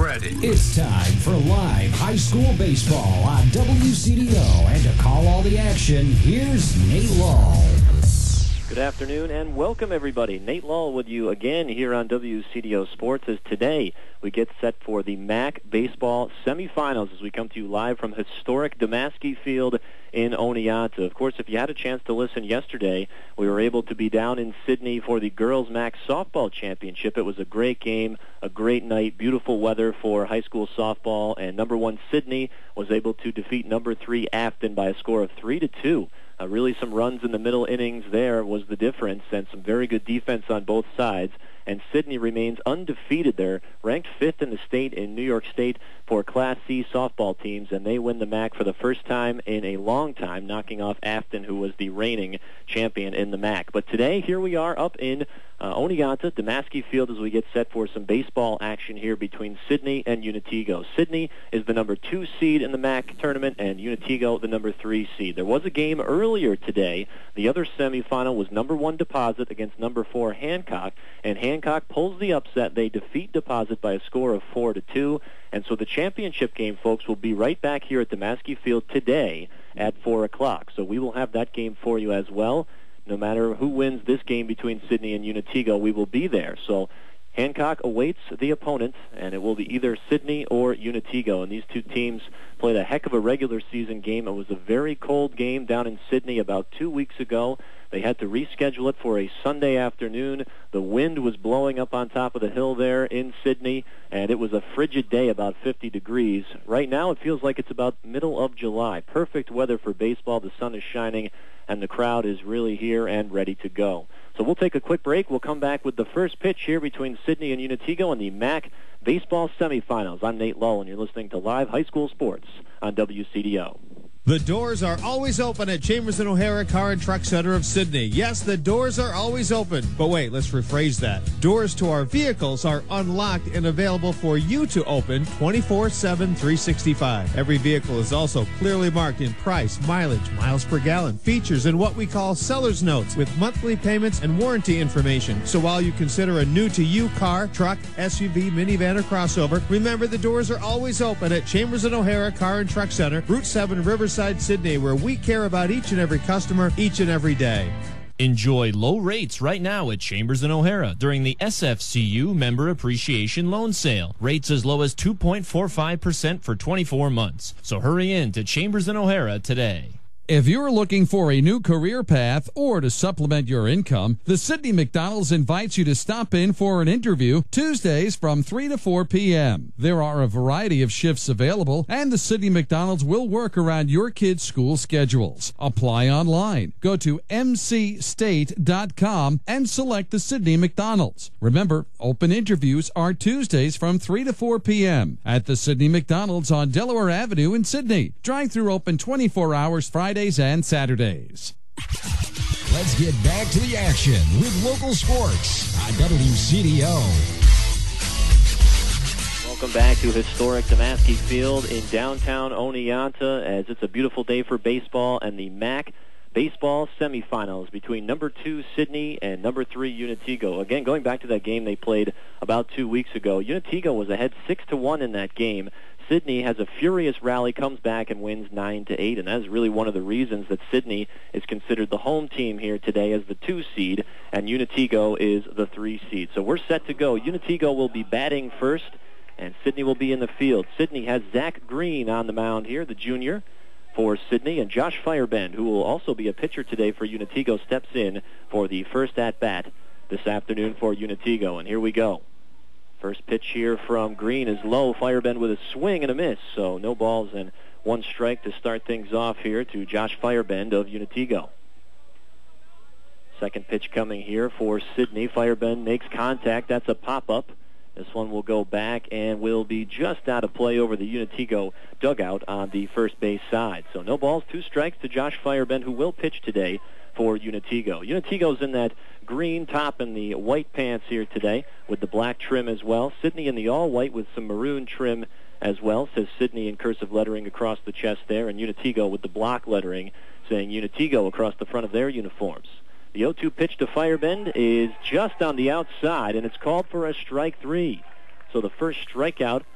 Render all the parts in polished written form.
ready. It's time for live high school baseball on WCDO. And to call all the action, here's Nate Lull. Good afternoon and welcome everybody. Nate Lull with you again here on WCDO Sports as today we get set for the MAC baseball semifinals as we come to you live from historic Damaski Field in Oneonta. Of course, if you had a chance to listen yesterday, we were able to be down in Sydney for the Girls MAC Softball Championship. It was a great game, a great night, beautiful weather for high school softball, and number 1 Sydney was able to defeat number 3 Afton by a score of 3-2. Really some runs in the middle innings there was the difference, and some very good defense on both sides. And Sydney remains undefeated. They're ranked 5th in the state in New York State for Class C softball teams, and they win the MAC for the first time in a long time, knocking off Afton, who was the reigning champion in the MAC. But today, here we are up in Oneonta, Damaski Field, as we get set for some baseball action here between Sydney and Unitego. Sydney is the number 2 seed in the MAC tournament, and Unitego the number 3 seed. There was a game earlier today. The other semifinal was number 1 Deposit against number 4 Hancock, and Hancock pulls the upset. They defeat Deposit by a score of 4-2. And so the championship game, folks, will be right back here at Damaski Field today at 4 o'clock. So we will have that game for you as well. No matter who wins this game between Sydney and Unitego, we will be there. So Hancock awaits the opponent, and it will be either Sydney or Unitego. And these two teams played a heck of a regular season game. It was a very cold game down in Sydney about 2 weeks ago. They had to reschedule it for a Sunday afternoon. The wind was blowing up on top of the hill there in Sydney, and it was a frigid day, about 50 degrees. Right now it feels like it's about middle of July. Perfect weather for baseball. The sun is shining, and the crowd is really here and ready to go. So we'll take a quick break. We'll come back with the first pitch here between Sydney and Unitego in the MAC baseball semifinals. I'm Nate Lull, and you're listening to Live High School Sports on WCDO. The doors are always open at Chambers and O'Hara Car and Truck Center of Sydney. Yes, the doors are always open. But wait, let's rephrase that. Doors to our vehicles are unlocked and available for you to open 24/7, 365. Every vehicle is also clearly marked in price, mileage, miles per gallon, features, and what we call seller's notes with monthly payments and warranty information. So while you consider a new-to-you car, truck, SUV, minivan, or crossover, remember the doors are always open at Chambers and O'Hara Car and Truck Center, Route 7, Riverside, Sydney, where we care about each and every customer each and every day. Enjoy low rates right now at Chambers and O'Hara during the SFCU Member Appreciation Loan Sale. Rates as low as 2.45% for 24 months. So hurry in to Chambers and O'Hara today. If you're looking for a new career path or to supplement your income, the Sydney McDonald's invites you to stop in for an interview Tuesdays from 3 to 4 p.m. There are a variety of shifts available, and the Sydney McDonald's will work around your kids' school schedules. Apply online. Go to mcstate.com and select the Sydney McDonald's. Remember, open interviews are Tuesdays from 3 to 4 p.m. at the Sydney McDonald's on Delaware Avenue in Sydney. Drive-through open 24 hours Fridays and Saturdays. Let's get back to the action with local sports on WCDO. Welcome back to historic Damaski Field in downtown Oneonta, as it's a beautiful day for baseball and the MAC baseball semifinals between number 2 Sydney and number 3 Unitego. Again, going back to that game they played about 2 weeks ago, Unitego was ahead 6-1 in that game. Sydney has a furious rally, comes back and wins 9-8, and that is really one of the reasons that Sydney is considered the home team here today as the 2 seed, and Unitego is the 3 seed. So we're set to go. Unitego will be batting first, and Sydney will be in the field. Sydney has Zach Green on the mound here, the junior, for Sydney, and Josh Firebend, who will also be a pitcher today for Unitego, steps in for the first at-bat this afternoon for Unitego, and here we go. First pitch here from Green is low. Firebend with a swing and a miss. So no balls and 1 strike to start things off here to Josh Firebend of Unitego. Second pitch coming here for Sydney. Firebend makes contact. That's a pop-up. This one will go back and will be just out of play over the Unitego dugout on the first base side. So no balls, 2 strikes to Josh Firebend, who will pitch today for Unitego. Unitego's in that green top and the white pants here today with the black trim as well. Sydney in the all-white with some maroon trim as well, says Sydney in cursive lettering across the chest there, and Unitego with the block lettering saying Unitego across the front of their uniforms. The 0-2 pitch to Firebend is just on the outside, and it's called for a strike 3. So the first strikeout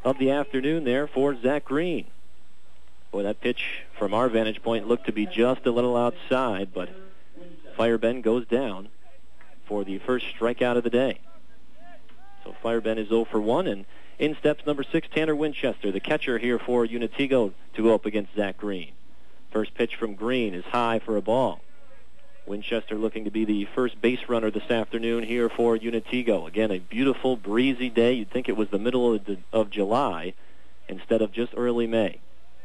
of the afternoon there for Zach Green. Boy, that pitch from our vantage point looked to be just a little outside, but Firebend goes down for the first strikeout of the day. So Firebend is 0 for 1, and in steps number 6, Tanner Winchester, the catcher here for Unitigo, to go up against Zach Green. First pitch from Green is high for a ball. Winchester looking to be the first base runner this afternoon here for Unitigo. Again, a beautiful, breezy day. You'd think it was the middle of July instead of just early May.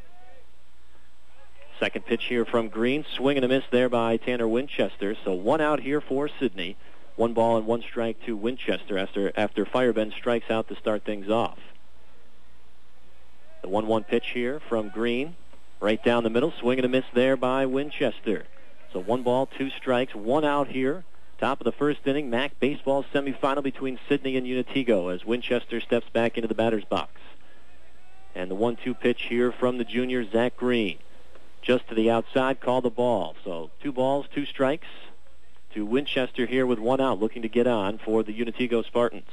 Second pitch here from Green. Swing and a miss there by Tanner Winchester. So 1 out here for Sidney. 1 ball and 1 strike to Winchester after Firebend strikes out to start things off. The 1-1 pitch here from Green. Right down the middle. Swing and a miss there by Winchester. So 1 ball, 2 strikes, 1 out here. Top of the first inning, MAC baseball semifinal between Sidney and Unitigo as Winchester steps back into the batter's box. And the 1-2 pitch here from the junior, Zach Green. Just to the outside, call the ball. So 2 balls, 2 strikes to Winchester here with 1 out, looking to get on for the Unitigo Spartans.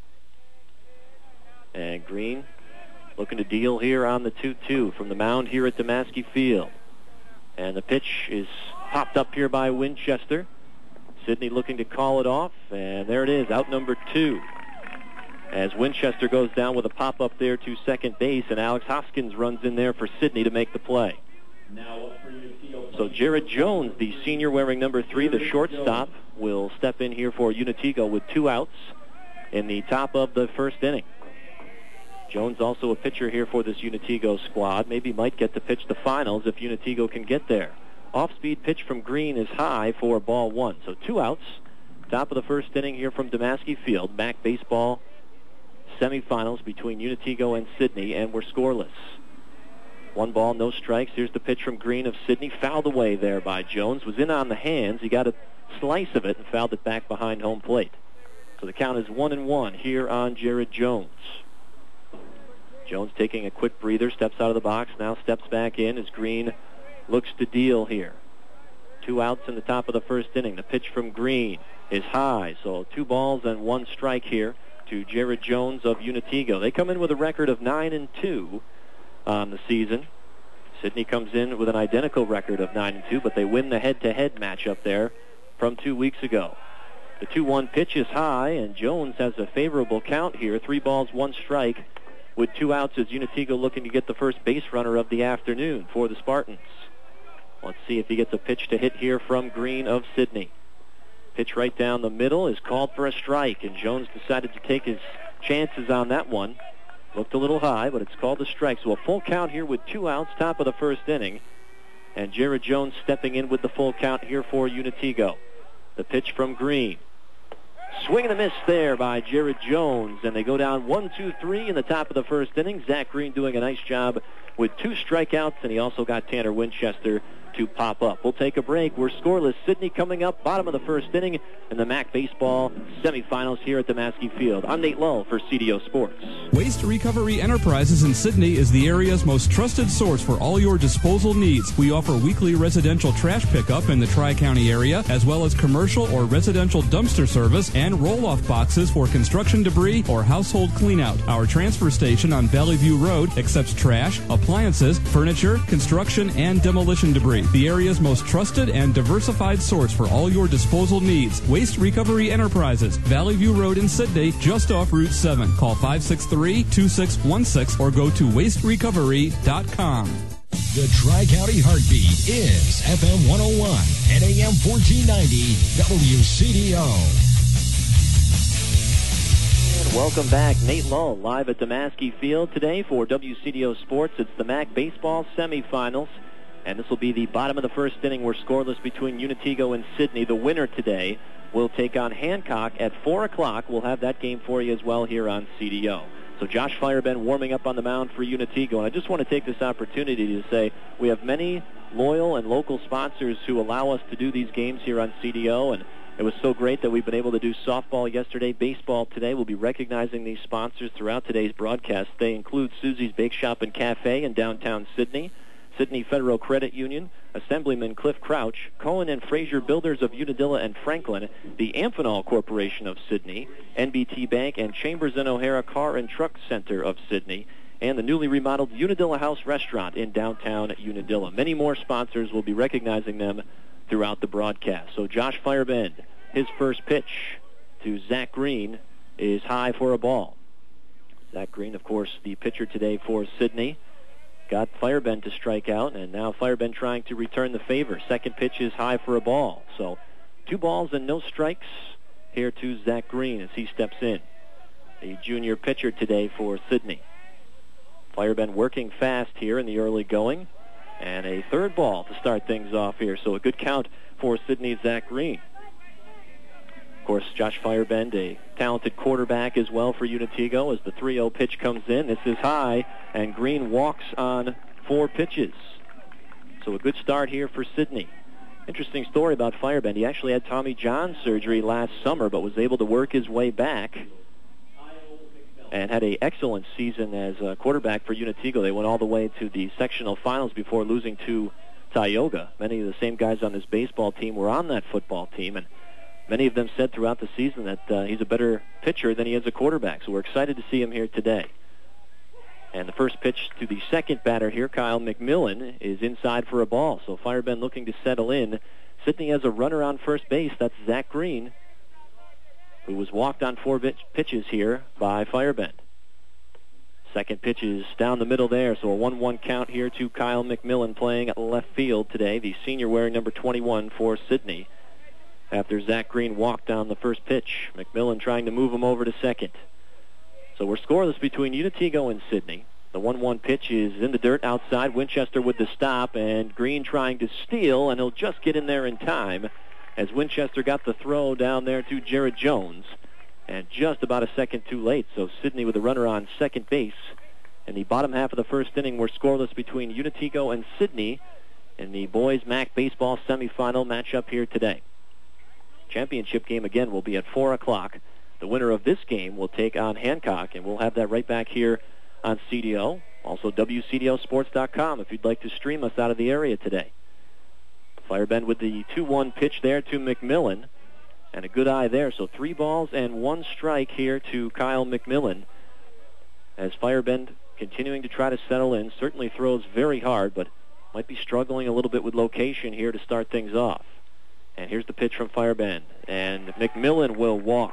And Green looking to deal here on the 2-2 from the mound here at Damaski Field. And the pitch is popped up here by Winchester. Sidney looking to call it off, and there it is, out number 2. As Winchester goes down with a pop-up there to second base, and Alex Hoskins runs in there for Sidney to make the play. So Jared Jones, the senior wearing number 3, the shortstop, will step in here for Unitigo with 2 outs in the top of the first inning. Jones also a pitcher here for this Unitigo squad. Maybe might get to pitch the finals if Unitigo can get there. Off-speed pitch from Green is high for ball 1. So 2 outs. Top of the first inning here from Damaski Field. MAC baseball semifinals between Unitigo and Sidney, and we're scoreless. 1 ball, no strikes. Here's the pitch from Green of Sidney. Fouled away there by Jones. Was in on the hands. He got a slice of it and fouled it back behind home plate. So the count is 1-1 here on Jared Jones. Jones taking a quick breather, steps out of the box, now steps back in as Green looks to deal here. 2 outs in the top of the first inning. The pitch from Green is high, so 2 balls and 1 strike here to Jared Jones of Unitigo. They come in with a record of 9-2 on the season. Sidney comes in with an identical record of 9-2, but they win the head-to-head matchup there from 2 weeks ago. The 2-1 pitch is high, and Jones has a favorable count here. 3 balls, 1 strike. With 2 outs as Unitigo looking to get the first base runner of the afternoon for the Spartans. Let's see if he gets a pitch to hit here from Green of Sidney. Pitch right down the middle is called for a strike, and Jones decided to take his chances on that one. Looked a little high, but it's called a strike. So a full count here with 2 outs, top of the first inning. And Jared Jones stepping in with the full count here for Unitigo. The pitch from Green. Swing and a miss there by Jared Jones, and they go down 1-2-3 in the top of the first inning. Zach Green doing a nice job with 2 strikeouts, and he also got Tanner Winchester to pop up. We'll take a break. We're scoreless. Sidney coming up, bottom of the first inning in the MAC baseball semifinals here at Damaski Field. I'm Nate Lull for CDO Sports. Waste Recovery Enterprises in Sidney is the area's most trusted source for all your disposal needs. We offer weekly residential trash pickup in the Tri-County area, as well as commercial or residential dumpster service and roll-off boxes for construction debris or household cleanout. Our transfer station on Valley View Road accepts trash, appliances, furniture, construction, and demolition debris. The area's most trusted and diversified source for all your disposal needs. Waste Recovery Enterprises, Valley View Road in Sidney, just off Route 7. Call 563-2616 or go to wasterecovery.com. The Tri-County Heartbeat is FM 101 and AM 1490 WCDO. And welcome back. Nate Lull live at Damaski Field today for WCDO Sports. It's the MAC baseball semifinals. And this will be the bottom of the first inning. We're scoreless between Unitigo and Sidney. The winner today will take on Hancock at 4 o'clock. We'll have that game for you as well here on CDO. So Josh Firebend warming up on the mound for Unitigo. And I just want to take this opportunity to say we have many loyal and local sponsors who allow us to do these games here on CDO. And it was so great that we've been able to do softball yesterday, baseball today. We'll be recognizing these sponsors throughout today's broadcast. They include Susie's Bake Shop and Cafe in downtown Sidney, Sidney Federal Credit Union, Assemblyman Cliff Crouch, Cohen and Fraser Builders of Unadilla and Franklin, the Amphenol Corporation of Sidney, NBT Bank, and Chambers and O'Hara Car and Truck Center of Sidney, and the newly remodeled Unadilla House Restaurant in downtown Unadilla. Many more sponsors will be recognizing them throughout the broadcast. So Josh Firebend, his first pitch to Zach Green is high for a ball. Zach Green, of course, the pitcher today for Sidney, got Firebend to strike out, and now Firebend trying to return the favor. Second pitch is high for a ball. So 2 balls and no strikes here to Zach Green as he steps in, the junior pitcher today for Sidney. Firebend working fast here in the early going, and a third ball to start things off here. So a good count for Sidney's Zach Green. Of course, Josh Firebend, a talented quarterback as well for Unatigo, as the 3-0 pitch comes in. This is high, and Green walks on 4 pitches. So a good start here for Sidney. Interesting story about Firebend. He actually had Tommy John surgery last summer, but was able to work his way back and had an excellent season as a quarterback for Unatigo. They went all the way to the sectional finals before losing to Tioga. Many of the same guys on this baseball team were on that football team, and many of them said throughout the season that he's a better pitcher than he is a quarterback. So we're excited to see him here today. And the first pitch to the second batter here, Kyle McMillan, is inside for a ball. So Firebend looking to settle in. Sidney has a runner on first base. That's Zach Green, who was walked on 4 pitches here by Firebend. Second pitch is down the middle there, so a 1-1 count here to Kyle McMillan playing at left field today, the senior wearing number 21 for Sidney. After Zach Green walked down the first pitch, McMillan trying to move him over to second. So we're scoreless between Unatigo and Sidney. The 1-1 pitch is in the dirt outside. Winchester with the stop, and Green trying to steal, and he'll just get in there in time as Winchester got the throw down there to Jared Jones, and just about a second too late. So Sidney with a runner on second base. In the bottom half of the first inning, we're scoreless between Unatigo and Sidney in the boys MAC baseball semifinal matchup here today. Championship game again will be at 4 o'clock. The winner of this game will take on Hancock, and we'll have that right back here on CDO. Also WCDOsports.com if you'd like to stream us out of the area today. Firebend with the 2-1 pitch there to McMillan, and a good eye there. So 3 balls and 1 strike here to Kyle McMillan, as Firebend continuing to try to settle in. Certainly throws very hard, but might be struggling a little bit with location here to start things off. And here's the pitch from Firebend, and McMillan will walk.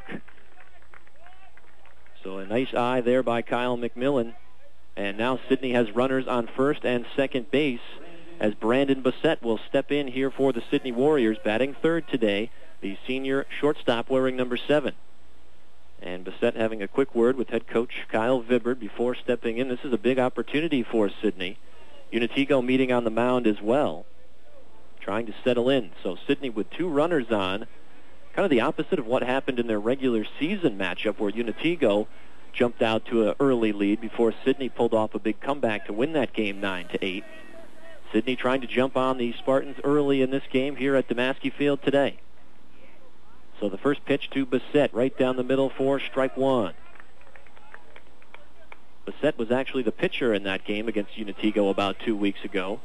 So a nice eye there by Kyle McMillan. And now Sidney has runners on first and second base, as Brandon Bassett will step in here for the Sidney Warriors, batting third today, the senior shortstop wearing number 7. And Bassett having a quick word with head coach Kyle Vibbard before stepping in. This is a big opportunity for Sidney. Unatigo meeting on the mound as well, trying to settle in. So Sidney with 2 runners on, kind of the opposite of what happened in their regular season matchup, where Unatigo jumped out to an early lead before Sidney pulled off a big comeback to win that game 9-8. Sidney trying to jump on the Spartans early in this game here at Damaski Field today. So the first pitch to Bassett, right down the middle for strike 1. Bassett was actually the pitcher in that game against Unatigo about 2 weeks ago.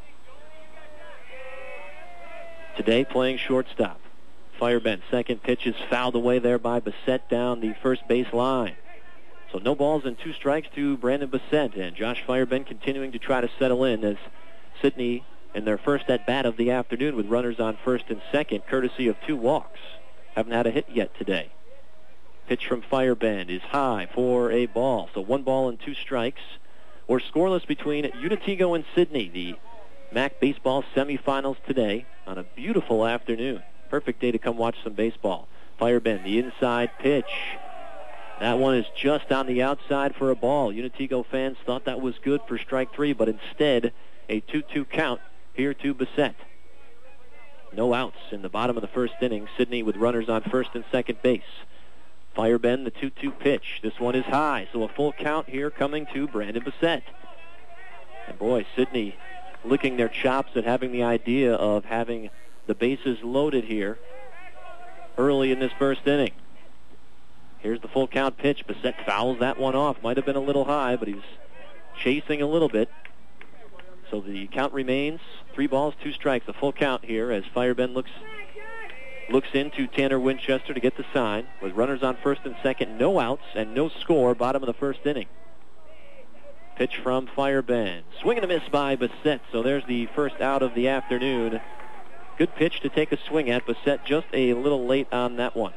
Today playing shortstop. Firebend, second pitch is fouled away there by Bassett down the first base line. So no balls and 2 strikes to Brandon Bassett, and Josh Firebend continuing to try to settle in as Sidney in their first at-bat of the afternoon with runners on first and second, courtesy of 2 walks. Haven't had a hit yet today. Pitch from Firebend is high for a ball. So 1 ball and 2 strikes. We're scoreless between Unatigo and Sidney, the MAC baseball semifinals today on a beautiful afternoon. Perfect day to come watch some baseball. Firebend, the inside pitch. That one is just on the outside for a ball. Unatigo fans thought that was good for strike 3, but instead a 2-2 count here to Bassett. No outs in the bottom of the first inning. Sidney with runners on first and second base. Firebend, the 2-2 pitch. This one is high, so a full count here coming to Brandon Bassett. And boy, Sidney licking their chops at having the idea of having the bases loaded here early in this first inning. Here's the full count pitch. Bassett fouls that one off. Might have been a little high, but he's chasing a little bit. So the count remains 3 balls, 2 strikes, a full count here as Firebend looks into Tanner Winchester to get the sign. With runners on first and second, no outs and no score, bottom of the first inning. Pitch from Firebend. Swing and a miss by Bassett. So there's the first out of the afternoon. Good pitch to take a swing at. Bassett just a little late on that one.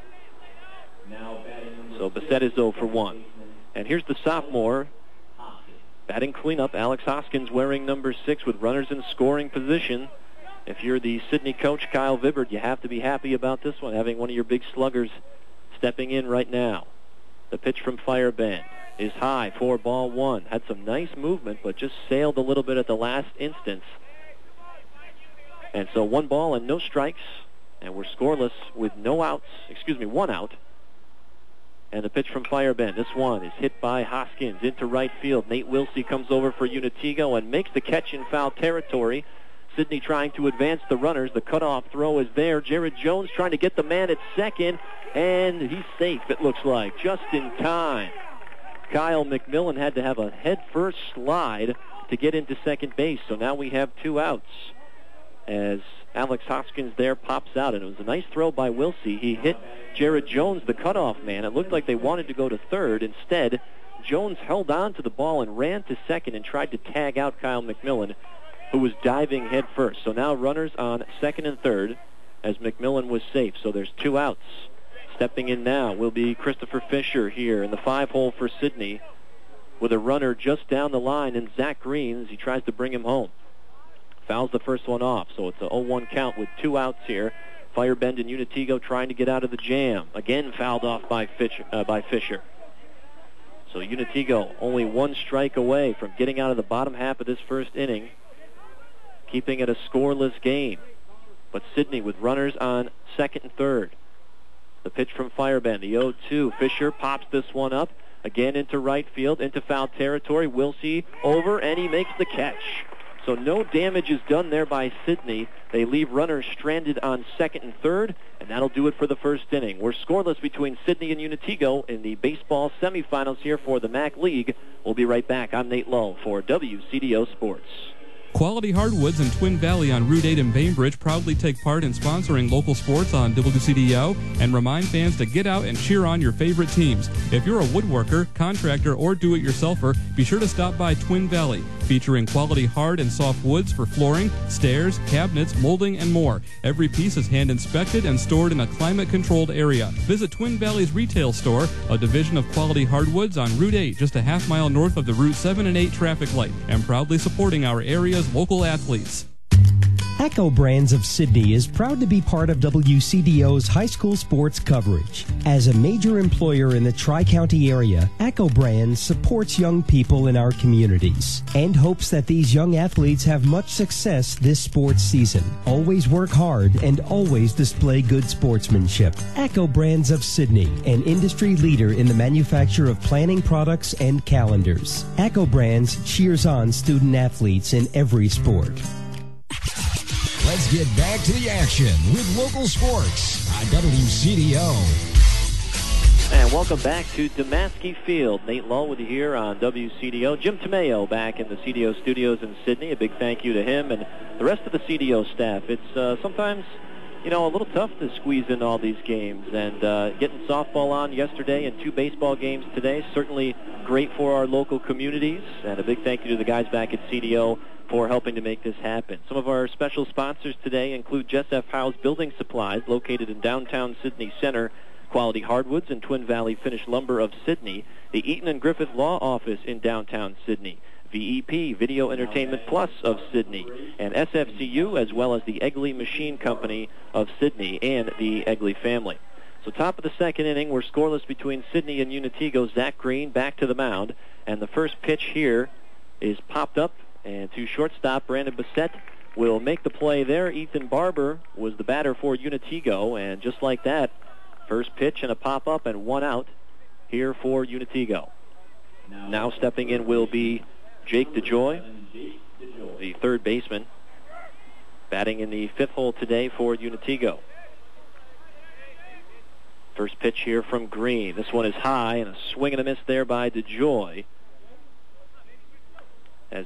So Bassett is 0 for 1. And here's the sophomore batting cleanup. Alex Hoskins wearing number 6 with runners in scoring position. If you're the Sidney coach, Kyle Vibbert, you have to be happy about this one, having one of your big sluggers stepping in right now. The pitch from Firebend is high for ball 1. Had some nice movement, but just sailed a little bit at the last instance. And so 1 ball and no strikes, and we're scoreless with 1 out. And the pitch from Firebend. This one is hit by Hoskins into right field. Nate Wilsey comes over for Unitigo and makes the catch in foul territory. Sidney trying to advance the runners. The cutoff throw is there. Jared Jones trying to get the man at second, and he's safe, it looks like, just in time. Kyle McMillan had to have a head-first slide to get into second base, so now we have 2 outs as Alex Hoskins there pops out, and it was a nice throw by Wilsey. He hit Jared Jones, the cutoff man. It looked like they wanted to go to third. Instead, Jones held on to the ball and ran to second and tried to tag out Kyle McMillan, who was diving head first. So now runners on second and third as McMillan was safe. So there's 2 outs. Stepping in now will be Christopher Fisher here in the 5-hole for Sidney with a runner just down the line, and Zach Green as he tries to bring him home. Fouls the first one off, so it's a 0-1 count with 2 outs here. Firebend and Unitigo trying to get out of the jam. Again fouled off by Fisher. So Unitigo only 1 strike away from getting out of the bottom half of this first inning, keeping it a scoreless game. But Sidney with runners on second and third. The pitch from Firebend, the 0-2. Fisher pops this one up, again into right field, into foul territory. Wilsey over, and he makes the catch. So no damage is done there by Sidney. They leave runners stranded on second and third, and that'll do it for the first inning. We're scoreless between Sidney and Unitigo in the baseball semifinals here for the MAC League. We'll be right back. I'm Nate Lowe for WCDO Sports. Quality Hardwoods in Twin Valley on Route 8 in Bainbridge proudly take part in sponsoring local sports on WCDO and remind fans to get out and cheer on your favorite teams. If you're a woodworker, contractor, or do-it-yourselfer, be sure to stop by Twin Valley, featuring quality hard and soft woods for flooring, stairs, cabinets, molding, and more. Every piece is hand-inspected and stored in a climate-controlled area. Visit Twin Valley's retail store, a division of Quality Hardwoods on Route 8, just a half-mile north of the Route 7 and 8 traffic light, and proudly supporting our area's local athletes. Echo Brands of Sidney is proud to be part of WCDO's high school sports coverage. As a major employer in the Tri-County area, Echo Brands supports young people in our communities and hopes that these young athletes have much success this sports season. Always work hard and always display good sportsmanship. Echo Brands of Sidney, an industry leader in the manufacture of planning products and calendars. Echo Brands cheers on student athletes in every sport. Let's get back to the action with local sports on WCDO. And welcome back to Demaskey Field. Nate Lowe with you here on WCDO. Jim Tomeo back in the CDO studios in Sidney. A big thank you to him and the rest of the CDO staff. It's sometimes, a little tough to squeeze in all these games. And getting softball on yesterday and 2 baseball games today, certainly great for our local communities. And a big thank you to the guys back at CDO for helping to make this happen. Some of our special sponsors today include Jess F. Howe's Building Supplies, located in downtown Sidney Center, Quality Hardwoods and Twin Valley Finished Lumber of Sidney, the Eaton and Griffith Law Office in downtown Sidney, VEP, Video Entertainment Plus of Sidney, and SFCU, as well as the Egley Machine Company of Sidney and the Egley family. So top of the second inning, we're scoreless between Sidney and Unitigo. Zach Green back to the mound, and the first pitch here is popped up, and to shortstop, Brandon Bassett will make the play there. Ethan Barber was the batter for Unitigo, and just like that, first pitch and a pop-up and 1 out here for Unitigo. Now stepping in will be Jake DeJoy, the third baseman, batting in the 5th hole today for Unitigo. First pitch here from Green. This one is high, and a swing and a miss there by DeJoy, as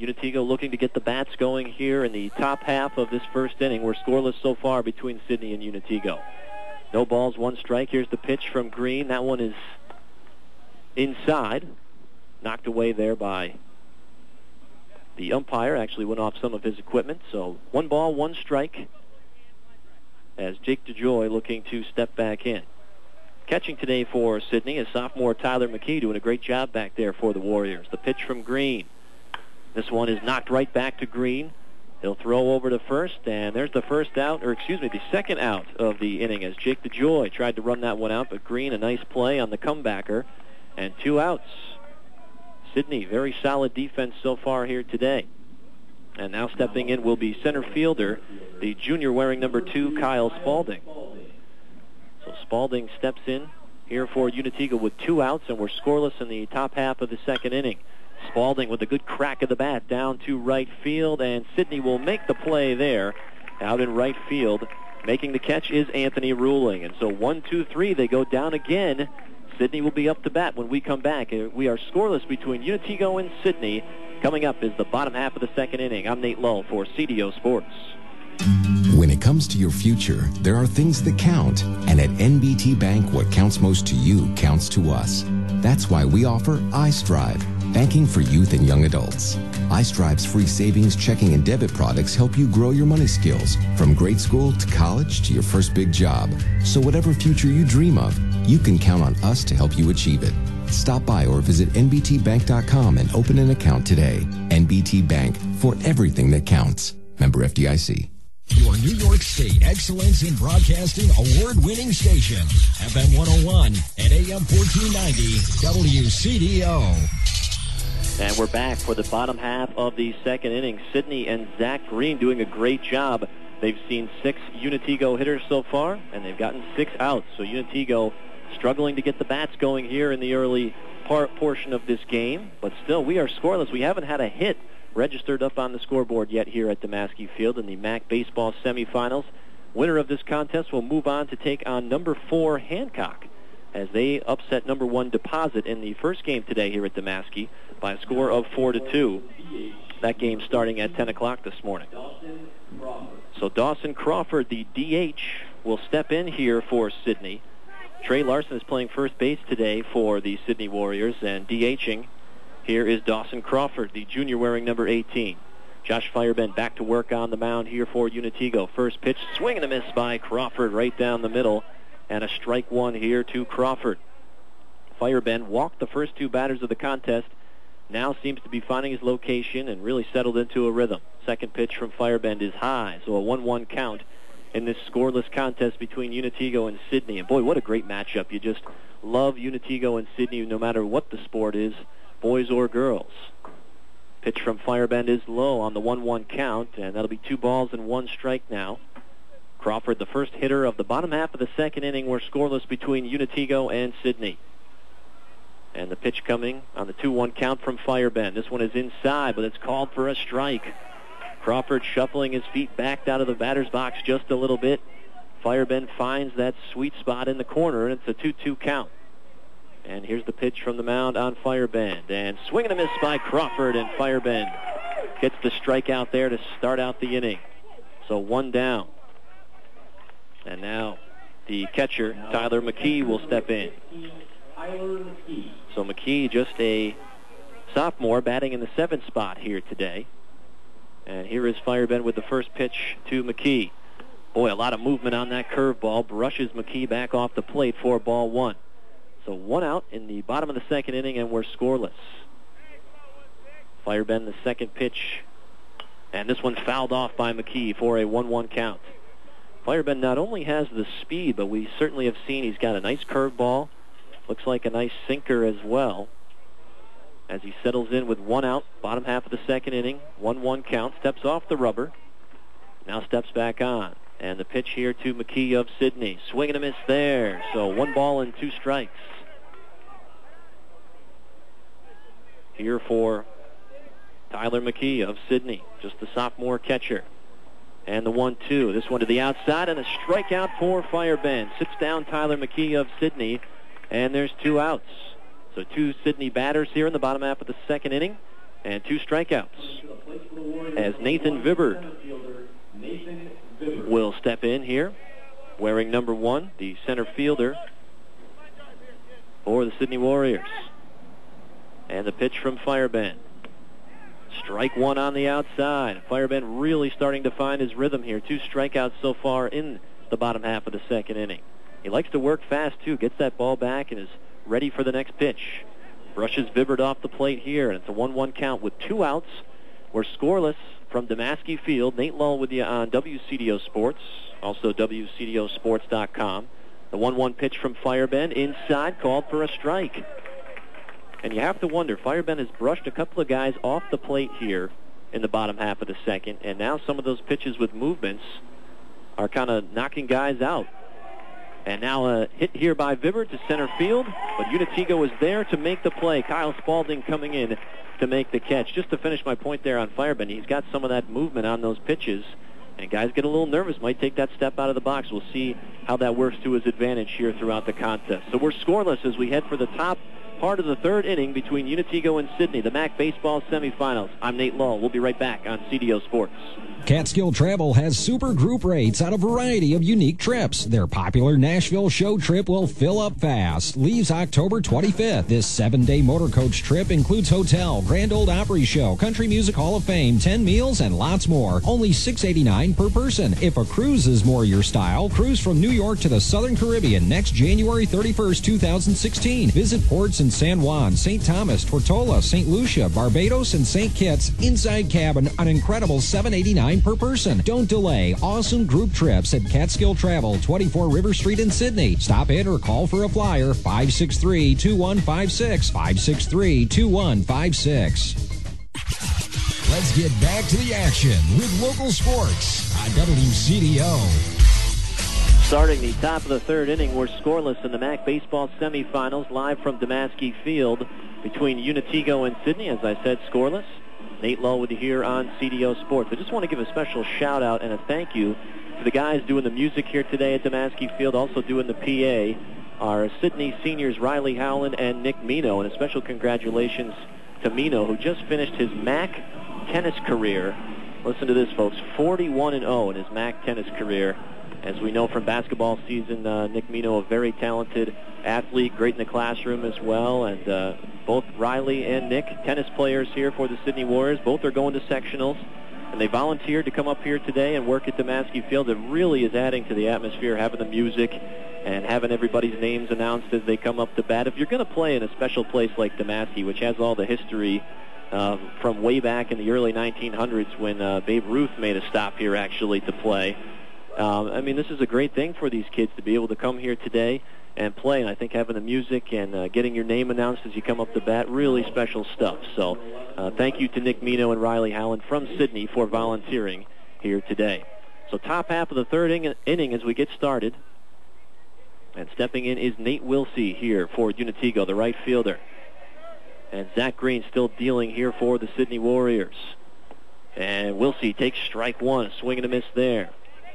Unitego looking to get the bats going here in the top half of this first inning. We're scoreless so far between Sidney and Unitego. No balls, one strike. Here's the pitch from Green. That one is inside. Knocked away there by the umpire. Actually went off some of his equipment. So 1 ball, 1 strike as Jake DeJoy looking to step back in. Catching today for Sidney is sophomore Tyler McKee, doing a great job back there for the Warriors. The pitch from Green. This one is knocked right back to Green. He'll throw over to first, and there's the the second out of the inning as Jake DeJoy tried to run that one out, but Green, a nice play on the comebacker, and 2 outs. Sidney, very solid defense so far here today. And now stepping in will be center fielder, the junior wearing number 2, Kyle Spaulding. So Spaulding steps in here for Unitego with 2 outs, and we're scoreless in the top half of the second inning. Spaulding with a good crack of the bat down to right field, and Sidney will make the play there out in right field. Making the catch is Anthony Ruling. And so 1, 2, 3, they go down again. Sidney will be up to bat when we come back. We are scoreless between Unitego and Sidney. Coming up is the bottom half of the second inning. I'm Nate Lull for CDO Sports. When it comes to your future, there are things that count. And at NBT Bank, what counts most to you counts to us. That's why we offer iStrive, banking for youth and young adults. iStrive's free savings, checking, and debit products help you grow your money skills from grade school to college to your first big job. So whatever future you dream of, you can count on us to help you achieve it. Stop by or visit nbtbank.com and open an account today. NBT Bank, for everything that counts. Member FDIC. Your New York State Excellence in Broadcasting award-winning station, FM 101 and AM 1490 WCDO. And we're back for the bottom half of the second inning. Sidney and Zach Green doing a great job. They've seen 6 Unitego hitters so far, and they've gotten 6 outs. So Unitego struggling to get the bats going here in the early portion of this game. But still, we are scoreless. We haven't had a hit registered up on the scoreboard yet here at Damaski Field in the MAC Baseball semifinals. Winner of this contest will move on to take on number 4 Hancock as they upset number 1 Deposit in the first game today here at Damaski by a score of 4-2. That game starting at 10 o'clock this morning. So Dawson Crawford, the DH, will step in here for Sidney. Trey Larson is playing first base today for the Sidney Warriors, and DHing here is Dawson Crawford, the junior wearing number 18. Josh Firebend back to work on the mound here for Unitego. First pitch, swing and a miss by Crawford right down the middle, and a strike 1 here to Crawford. Firebend walked the first 2 batters of the contest, now seems to be finding his location and really settled into a rhythm. Second pitch from Firebend is high, so a 1-1 count in this scoreless contest between Unitego and Sidney. And boy, what a great matchup. You just love Unitego and Sidney no matter what the sport is, boys or girls. Pitch from Firebend is low on the 1-1 count, and that'll be 2 balls and 1 strike now. Crawford, the first hitter of the bottom half of the second inning. We're scoreless between Unitego and Sidney. And the pitch coming on the 2-1 count from Firebend. This one is inside, but it's called for a strike. Crawford shuffling his feet back out of the batter's box just a little bit. Firebend finds that sweet spot in the corner, and it's a 2-2 count. And here's the pitch from the mound on Firebend. And swing and a miss by Crawford, and Firebend gets the strikeout there to start out the inning. So 1 down. And now the catcher, Tyler McKee, will step in. So McKee, just a sophomore, batting in the 7th spot here today. And here is Firebend with the first pitch to McKee. Boy, a lot of movement on that curveball. Brushes McKee back off the plate for ball 1. So 1 out in the bottom of the second inning, and we're scoreless. Firebend, the second pitch. And this one's fouled off by McKee for a 1-1 count. Firebend not only has the speed, but we certainly have seen he's got a nice curveball. Looks like a nice sinker as well. As he settles in with 1 out, bottom half of the second inning, 1-1 count, steps off the rubber, now steps back on. And the pitch here to McKee of Sidney. Swing and a miss there. So 1 ball and 2 strikes. Here for Tyler McKee of Sidney, just the sophomore catcher. And the 1-2. This one to the outside, and a strikeout for Firebend. Sits down Tyler McKee of Sidney, and there's 2 outs. So 2 Sidney batters here in the bottom half of the second inning. And 2 strikeouts. As Nathan Vibbert will step in here, wearing number 1, the center fielder for the Sydney Warriors. And the pitch from Firebaugh. Strike 1 on the outside. Firebaugh really starting to find his rhythm here. 2 strikeouts so far in the bottom half of the second inning. He likes to work fast, too. Gets that ball back and is ready for the next pitch. Brushes Vibbert off the plate here, and it's a 1-1 count with 2 outs. We're scoreless from Damaski Field. Nate Lull with you on WCDO Sports, also WCDOsports.com. The 1-1 pitch from Firebaugh inside, called for a strike. And you have to wonder, Firebaugh has brushed a couple of guys off the plate here in the bottom half of the second, and now some of those pitches with movements are kind of knocking guys out. And now a hit here by Vibbert to center field, but Unitigo is there to make the play. Kyle Spaulding coming in to make the catch. Just to finish my point there on Firebaugh, he's got some of that movement on those pitches, and guys get a little nervous, might take that step out of the box. We'll see how that works to his advantage here throughout the contest. So we're scoreless as we head for the top part of the third inning between Unitigo and Sydney, the MAC Baseball semifinals. I'm Nate Lull. We'll be right back on CDO Sports. Catskill Travel has super group rates on a variety of unique trips. Their popular Nashville show trip will fill up fast. Leaves October 25th. This 7-day motor coach trip includes hotel, Grand Ole Opry Show, Country Music Hall of Fame, 10 meals, and lots more. Only $689 per person. If a cruise is more your style, cruise from New York to the Southern Caribbean next January 31st, 2016. Visit ports in San Juan, St. Thomas, Tortola, St. Lucia, Barbados, and St. Kitts. Inside cabin, an incredible $789 per person. Don't delay. Awesome group trips at Catskill Travel, 24 River Street in Sydney. Stop in or call for a flyer, 563-2156, 563-2156. Let's get back to the action with local sports on WCDO. Starting the top of the third inning, we're scoreless in the MAC Baseball semifinals, live from Damaski Field between Unitigo and Sydney. As I said, scoreless. Nate Lull with you here on CDO Sports. I just want to give a special shout-out and a thank you to the guys doing the music here today at Damaski Field, also doing the PA, our Sydney seniors Riley Howland and Nick Mino, and a special congratulations to Mino, who just finished his MAC tennis career. Listen to this, folks, 41-0 in his MAC tennis career. As we know from basketball season, Nick Mino, a very talented athlete, great in the classroom as well, and both Riley and Nick, tennis players here for the Sydney Warriors. Both are going to sectionals, and they volunteered to come up here today and work at Damaski Field. It really is adding to the atmosphere, having the music and having everybody's names announced as they come up to bat. If you're going to play in a special place like Damaski, which has all the history from way back in the early 1900s when Babe Ruth made a stop here actually to play, I mean, this is a great thing for these kids to be able to come here today and play. And I think having the music and getting your name announced as you come up to bat, really special stuff. So thank you to Nick Mino and Riley Howland from Sydney for volunteering here today. So top half of the third inning as we get started. And stepping in is Nate Wilsey here for Unitigo, the right fielder. And Zach Green still dealing here for the Sydney Warriors. And Wilsey takes strike 1, a swing and a miss there.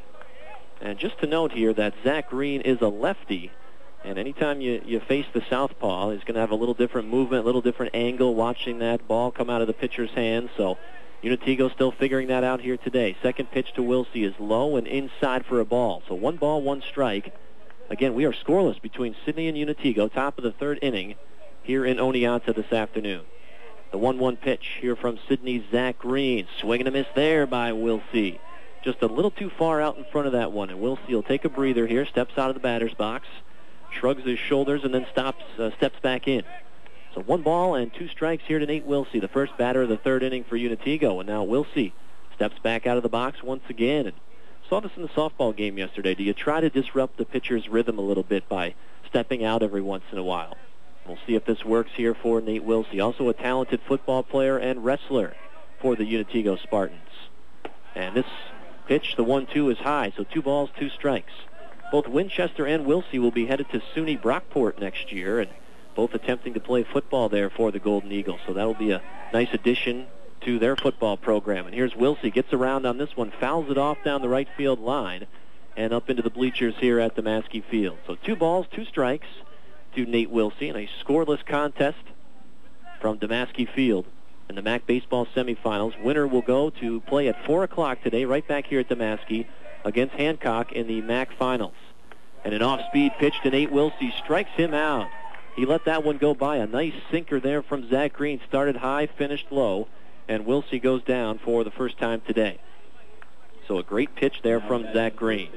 And just to note here that Zach Green is a lefty, and anytime you face the southpaw, he's going to have a little different movement, a little different angle, watching that ball come out of the pitcher's hand. So Unitigo still figuring that out here today. Second pitch to Wilsey is low and inside for a ball. So 1 ball, 1 strike. Again, we are scoreless between Sydney and Unitigo, top of the third inning here in Oneonta this afternoon. The 1-1 pitch here from Sydney's Zach Green. Swing and a miss there by Wilsey. Just a little too far out in front of that one, and Wilsey will take a breather here, steps out of the batter's box, shrugs his shoulders, and then steps back in. So 1 ball and 2 strikes here to Nate Wilsey, the first batter of the third inning for Unitigo, and now Wilsey steps back out of the box once again. And saw this in the softball game yesterday. Do you try to disrupt the pitcher's rhythm a little bit by stepping out every once in a while? We'll see if this works here for Nate Wilsey, also a talented football player and wrestler for the Unitigo Spartans. And this pitch, the 1-2 is high, so 2 balls, 2 strikes. Both Winchester and Wilsey will be headed to SUNY Brockport next year, and both attempting to play football there for the Golden Eagles. So that'll be a nice addition to their football program. And here's Wilsey, gets around on this one, fouls it off down the right field line, and up into the bleachers here at Damaski Field. So 2 balls, 2 strikes to Nate Wilsey in a scoreless contest from Damaski Field in the MAC baseball semifinals. Winner will go to play at 4 o'clock today, right back here at Damaski, against Hancock in the MAC finals. And an off-speed pitch to Nate Wilsey strikes him out. He let that one go by. A nice sinker there from Zach Green. Started high, finished low, and Wilsey goes down for the first time today. So a great pitch there from Zach Green.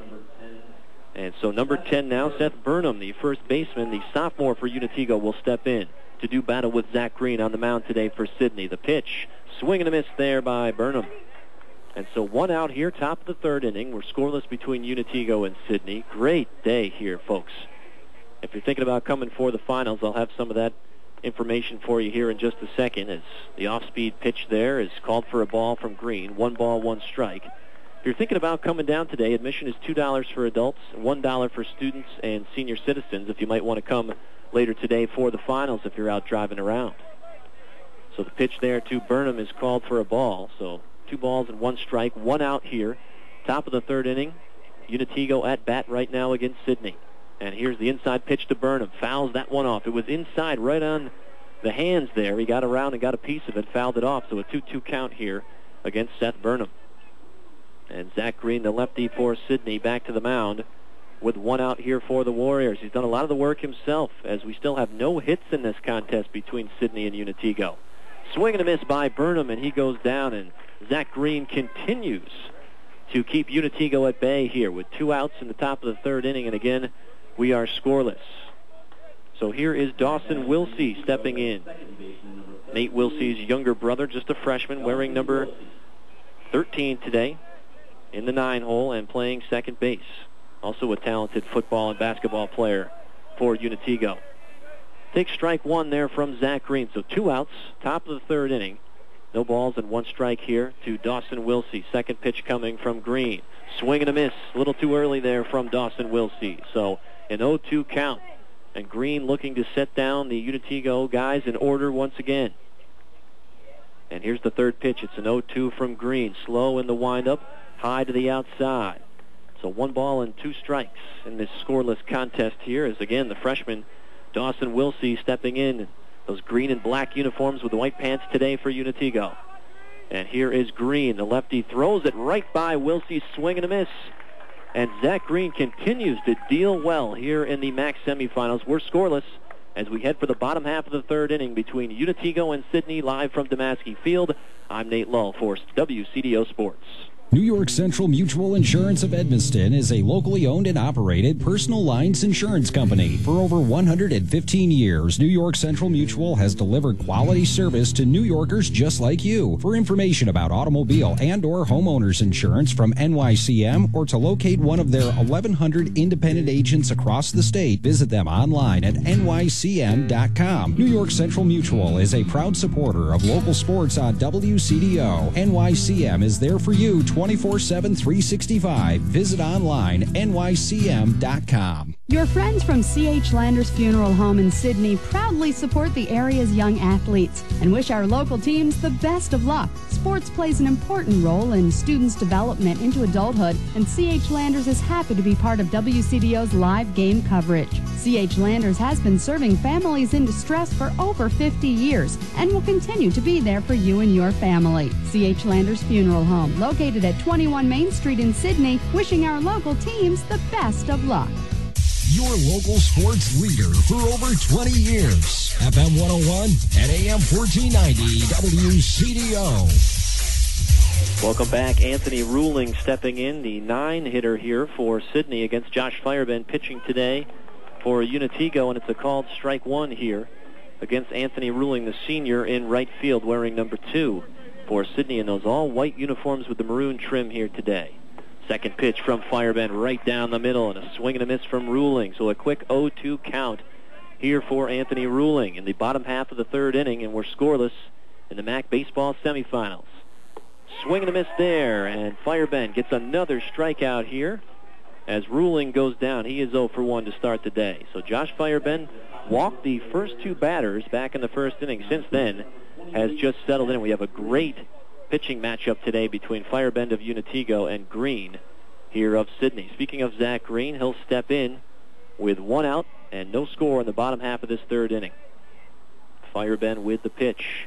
And so number 10 now, Seth Burnham, the first baseman, the sophomore for Unitigo, will step in to do battle with Zach Green on the mound today for Sidney. The pitch, swing and a miss there by Burnham. And so one out here, top of the third inning. We're scoreless between Unitigo and Sidney. Great day here, folks. If you're thinking about coming for the finals, I'll have some of that information for you here in just a second, as the off-speed pitch there is called for a ball from Green. 1 ball, 1 strike. If you're thinking about coming down today, admission is $2 for adults, $1 for students and senior citizens if you might want to come later today for the finals if you're out driving around. So the pitch there to Burnham is called for a ball. So 2 balls and 1 strike, 1 out here. Top of the third inning. Unitigo at bat right now against Sidney. And here's the inside pitch to Burnham. Fouls that one off. It was inside, right on the hands there. He got around and got a piece of it, fouled it off. So a 2-2 count here against Seth Burnham. And Zach Green, the lefty for Sidney, back to the mound with 1 out here for the Warriors. He's done a lot of the work himself, as we still have no hits in this contest between Sidney and Unitigo. Swing and a miss by Burnham, and he goes down, and Zach Green continues to keep Unitigo at bay here with 2 outs in the top of the third inning, and again, we are scoreless. So here is Dawson Wilsey stepping in. Nate Wilsey's younger brother, just a freshman, wearing number 13 today in the 9-hole and playing second base. Also a talented football and basketball player for Unitigo. Take strike 1 there from Zach Green. So 2 outs, top of the third inning. No balls and 1 strike here to Dawson Wilsey. Second pitch coming from Green. Swing and a miss. A little too early there from Dawson Wilsey. So an 0-2 count. And Green looking to set down the Unitigo guys in order once again. And here's the third pitch. It's an 0-2 from Green. Slow in the windup, high to the outside. So 1 ball and 2 strikes in this scoreless contest here, as again the freshman Dawson Wilsey stepping in. Those green and black uniforms with the white pants today for Unitigo. And here is Green. The lefty throws it right by Wilsey. Swing and a miss. And Zach Green continues to deal well here in the MAC semifinals. We're scoreless as we head for the bottom half of the third inning between Unitigo and Sidney, live from Damaski Field. I'm Nate Lull for WCDO Sports. New York Central Mutual Insurance of Edmiston is a locally owned and operated personal lines insurance company. For over 115 years, New York Central Mutual has delivered quality service to New Yorkers just like you. For information about automobile and or homeowners insurance from NYCM, or to locate one of their 1,100 independent agents across the state, visit them online at nycm.com. New York Central Mutual is a proud supporter of local sports on WCDO. NYCM is there for you 24/7, 365. Visit online, nycm.com. Your friends from C.H. Landers Funeral Home in Sidney proudly support the area's young athletes and wish our local teams the best of luck. Sports plays an important role in students' development into adulthood, and C.H. Landers is happy to be part of WCDO's live game coverage. C.H. Landers has been serving families in distress for over 50 years and will continue to be there for you and your family. C.H. Landers Funeral Home, located at 21 Main Street in Sidney, wishing our local teams the best of luck. Your local sports leader for over 20 years. FM 101 and AM 1490 WCDO. Welcome back. Anthony Ruling stepping in, the 9-hitter here for Sidney against Josh Fireben, pitching today for Unitigo, and it's a called strike 1 here against Anthony Ruling, the senior in right field, wearing number 2 for Sidney in those all-white uniforms with the maroon trim here today. Second pitch from Fireben right down the middle, and a swing and a miss from Ruling. So a quick 0-2 count here for Anthony Ruling in the bottom half of the third inning, and we're scoreless in the MAC baseball semifinals. Swing and a miss there, and Fireben gets another strikeout here as Ruling goes down. He is 0 for 1 to start the day. So Josh Fireben walked the first 2 batters back in the first inning. Since then, has just settled in. We have a great pitching matchup today between Firebend of Unitigo and Green here of Sidney. Speaking of Zach Green, he'll step in with 1 out and no score in the bottom half of this third inning. Firebend with the pitch.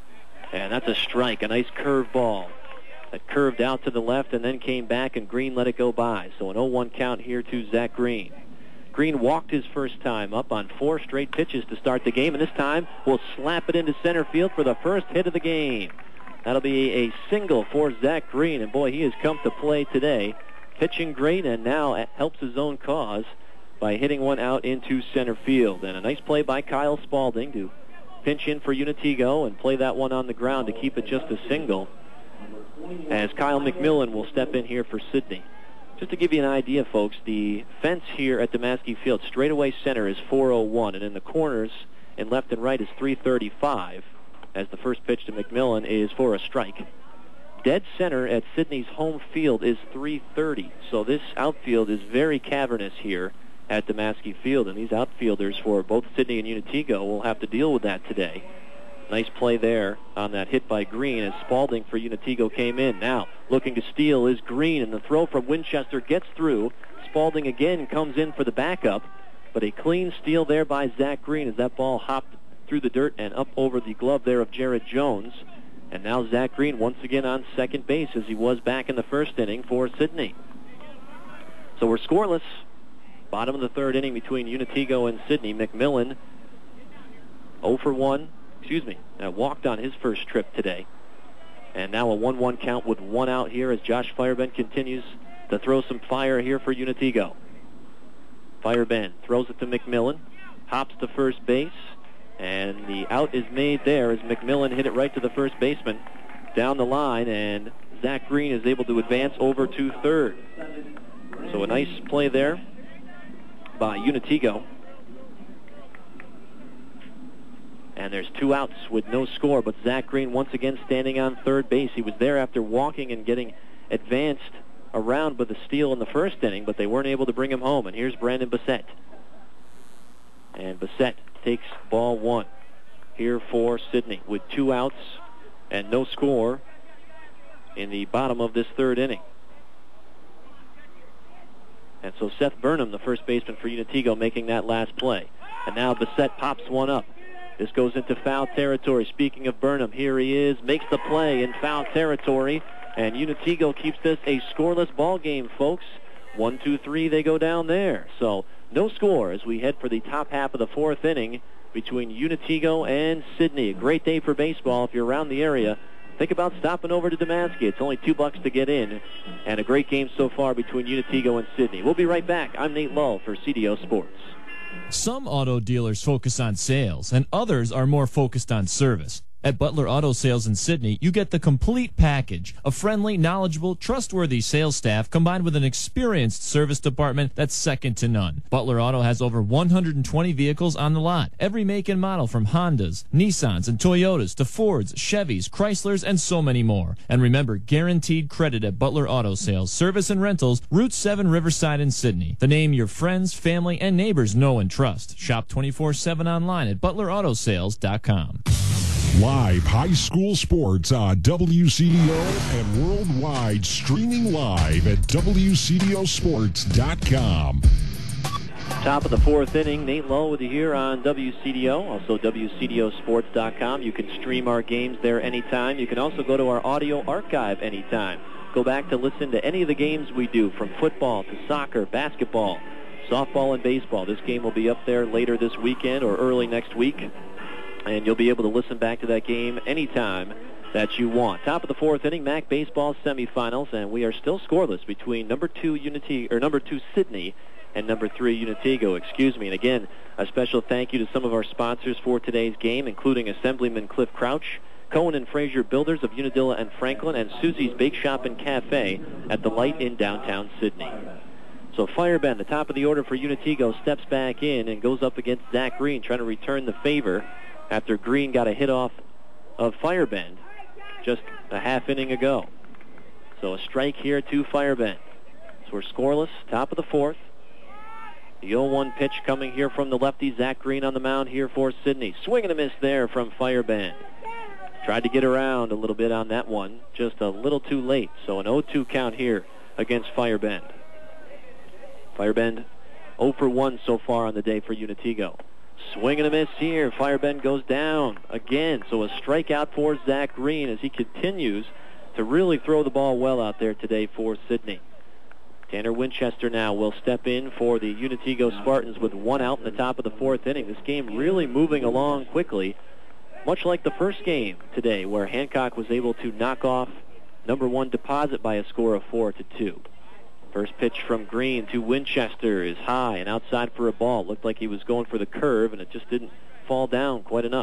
And that's a strike, a nice curve ball that curved out to the left and then came back, and Green let it go by. So an 0-1 count here to Zach Green. Green walked his first time up on 4 straight pitches to start the game, and this time will slap it into center field for the first hit of the game. That'll be a single for Zach Green, and boy, he has come to play today. Pitching great, and now helps his own cause by hitting one out into center field. And a nice play by Kyle Spaulding to pinch in for Unitigo and play that one on the ground to keep it just a single, as Kyle McMillan will step in here for Sidney. Just to give you an idea, folks, the fence here at Damaski Field, straightaway center is 401, and in the corners in left and right is 335, as the first pitch to McMillan is for a strike. Dead center at Sidney's home field is 330, so this outfield is very cavernous here at Damaski Field, and these outfielders for both Sidney and Unitigo will have to deal with that today. Nice play there on that hit by Green as Spaulding for Unitigo came in. Now looking to steal is Green, and the throw from Winchester gets through. Spaulding again comes in for the backup, but a clean steal there by Zach Green as that ball hopped through the dirt and up over the glove there of Jared Jones. And now Zach Green once again on second base as he was back in the first inning for Sidney. So we're scoreless. Bottom of the third inning between Unitigo and Sidney. McMillan 0 for 1. Walked on his first trip today. And now a 1-1 count with one out here as Josh Firebend continues to throw some fire here for Unitigo. Firebend throws it to McMillan, hops to first base, and the out is made there as McMillan hit it right to the first baseman down the line, and Zach Green is able to advance over to third. So a nice play there by Unitigo. And there's 2 outs with no score, but Zach Green once again standing on third base. He was there after walking and getting advanced around with a steal in the first inning, but they weren't able to bring him home. And here's Brandon Bissett. And Bissett takes ball 1 here for Sidney with 2 outs and no score in the bottom of this third inning. And so Seth Burnham, the first baseman for Unitigo, making that last play. And now Bissett pops one up. This goes into foul territory. Speaking of Burnham, here he is, makes the play in foul territory, and Unitigo keeps this a scoreless ball game, folks. 1-2-3, they go down there. So no score as we head for the top half of the fourth inning between Unitigo and Sidney. A great day for baseball. If you're around the area, think about stopping over to Damaski. It's only $2 to get in, and a great game so far between Unitigo and Sidney. We'll be right back. I'm Nate Lull for CDO Sports. Some auto dealers focus on sales, and others are more focused on service. At Butler Auto Sales in Sidney, you get the complete package. A friendly, knowledgeable, trustworthy sales staff combined with an experienced service department that's second to none. Butler Auto has over 120 vehicles on the lot. Every make and model from Hondas, Nissans, and Toyotas to Fords, Chevys, Chryslers, and so many more. And remember, guaranteed credit at Butler Auto Sales, Service and Rentals, Route 7 Riverside in Sidney. The name your friends, family, and neighbors know and trust. Shop 24/7 online at ButlerAutoSales.com. Live high school sports on WCDO and worldwide, streaming live at WCDOsports.com. Top of the fourth inning, Nate Lull with you here on WCDO, also WCDOsports.com. You can stream our games there anytime. You can also go to our audio archive anytime. Go back to listen to any of the games we do, from football to soccer, basketball, softball, and baseball. This game will be up there later this weekend or early next week, and you'll be able to listen back to that game anytime that you want. Top of the fourth inning, MAC baseball semifinals, and we are still scoreless between number 2 Sidney and number 3 Unitigo. And again, a special thank you to some of our sponsors for today's game, including Assemblyman Cliff Crouch, Cohen and Frazier Builders of Unadilla and Franklin, and Susie's Bake Shop and Cafe at the Light in downtown Sidney. So Firebend, the top of the order for Unitigo, steps back in and goes up against Zach Green, trying to return the favor after Green got a hit off of Firebend just a half inning ago. So a strike here to Firebend. So we're scoreless, top of the fourth. The 0-1 pitch coming here from the lefty, Zach Green on the mound here for Sidney. Swing and a miss there from Firebend. Tried to get around a little bit on that one, just a little too late. So an 0-2 count here against Firebend. Firebend 0 for 1 so far on the day for Unitigo. Swing and a miss here. Firebend goes down again. So a strikeout for Zach Green as he continues to really throw the ball well out there today for Sidney. Tanner Winchester now will step in for the Unitigo Spartans with 1 out in the top of the 4th inning. This game really moving along quickly, much like the first game today where Hancock was able to knock off number 1 Deposit by a score of 4-2. First pitch from Green to Winchester is high and outside for a ball. Looked like he was going for the curve, and it just didn't fall down quite enough.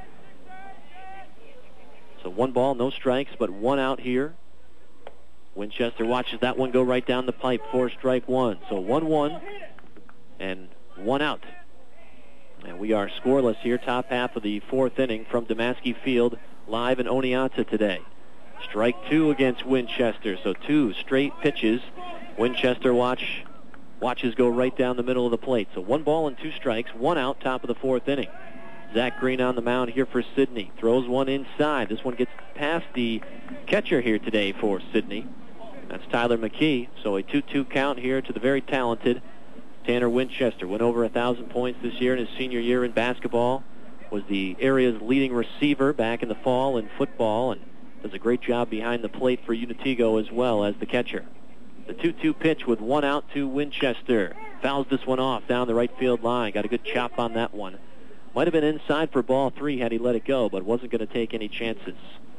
So 1 ball, no strikes, but 1 out here. Winchester watches that one go right down the pipe for strike 1. So 1-1 and 1 out. And we are scoreless here, top half of the 4th inning from Damaski Field, live in Oneonta today. Strike 2 against Winchester, so 2 straight pitches. Winchester watches go right down the middle of the plate. So 1 ball and 2 strikes, 1 out, top of the 4th inning. Zach Green on the mound here for Sidney. Throws one inside. This one gets past the catcher here today for Sidney. That's Tyler McKee. So a 2-2 count here to the very talented Tanner Winchester. Went over 1,000 points this year in his senior year in basketball. Was the area's leading receiver back in the fall in football, and does a great job behind the plate for Unitigo as well as the catcher. The 2-2 pitch with 1 out to Winchester. Fouls this one off down the right field line. Got a good chop on that one. Might have been inside for ball 3 had he let it go, but wasn't going to take any chances.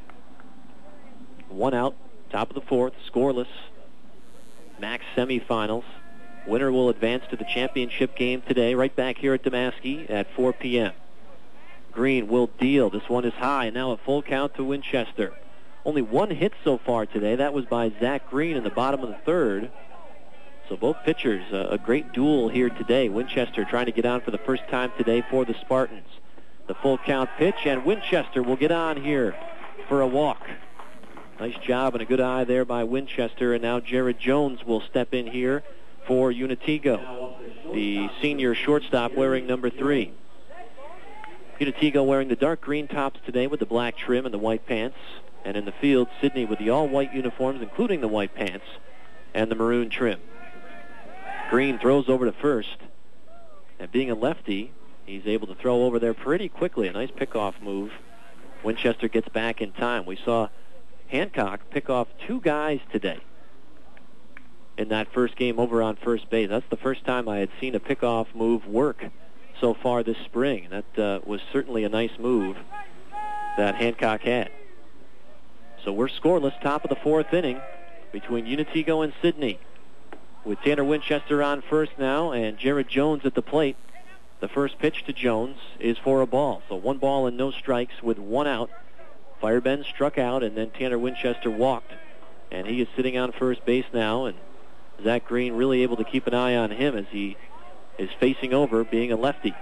1 out, top of the 4th, scoreless. MAC semifinals. Winner will advance to the championship game today, right back here at Damaski at 4 p.m. Green will deal. This one is high, and now a full count to Winchester. Only 1 hit so far today. That was by Zach Green in the bottom of the 3rd. So both pitchers, a great duel here today. Winchester trying to get on for the first time today for the Spartans. The full count pitch, and Winchester will get on here for a walk. Nice job and a good eye there by Winchester, and now Jared Jones will step in here for Unitigo, the senior shortstop wearing number 3. Unitigo wearing the dark green tops today with the black trim and the white pants. And in the field, Sidney with the all-white uniforms, including the white pants and the maroon trim. Green throws over to first. And being a lefty, he's able to throw over there pretty quickly. A nice pickoff move. Winchester gets back in time. We saw Hancock pick off 2 guys today in that first game over on first base. That's the first time I had seen a pickoff move work so far this spring. That was certainly a nice move that Hancock had. So we're scoreless, top of the 4th inning between Unitigo and Sidney, with Tanner Winchester on first now and Jared Jones at the plate. The first pitch to Jones is for a ball. So 1 ball and no strikes with 1 out. Firebend struck out, and then Tanner Winchester walked. And he is sitting on first base now, and Zach Green really able to keep an eye on him as he is facing over, being a lefty.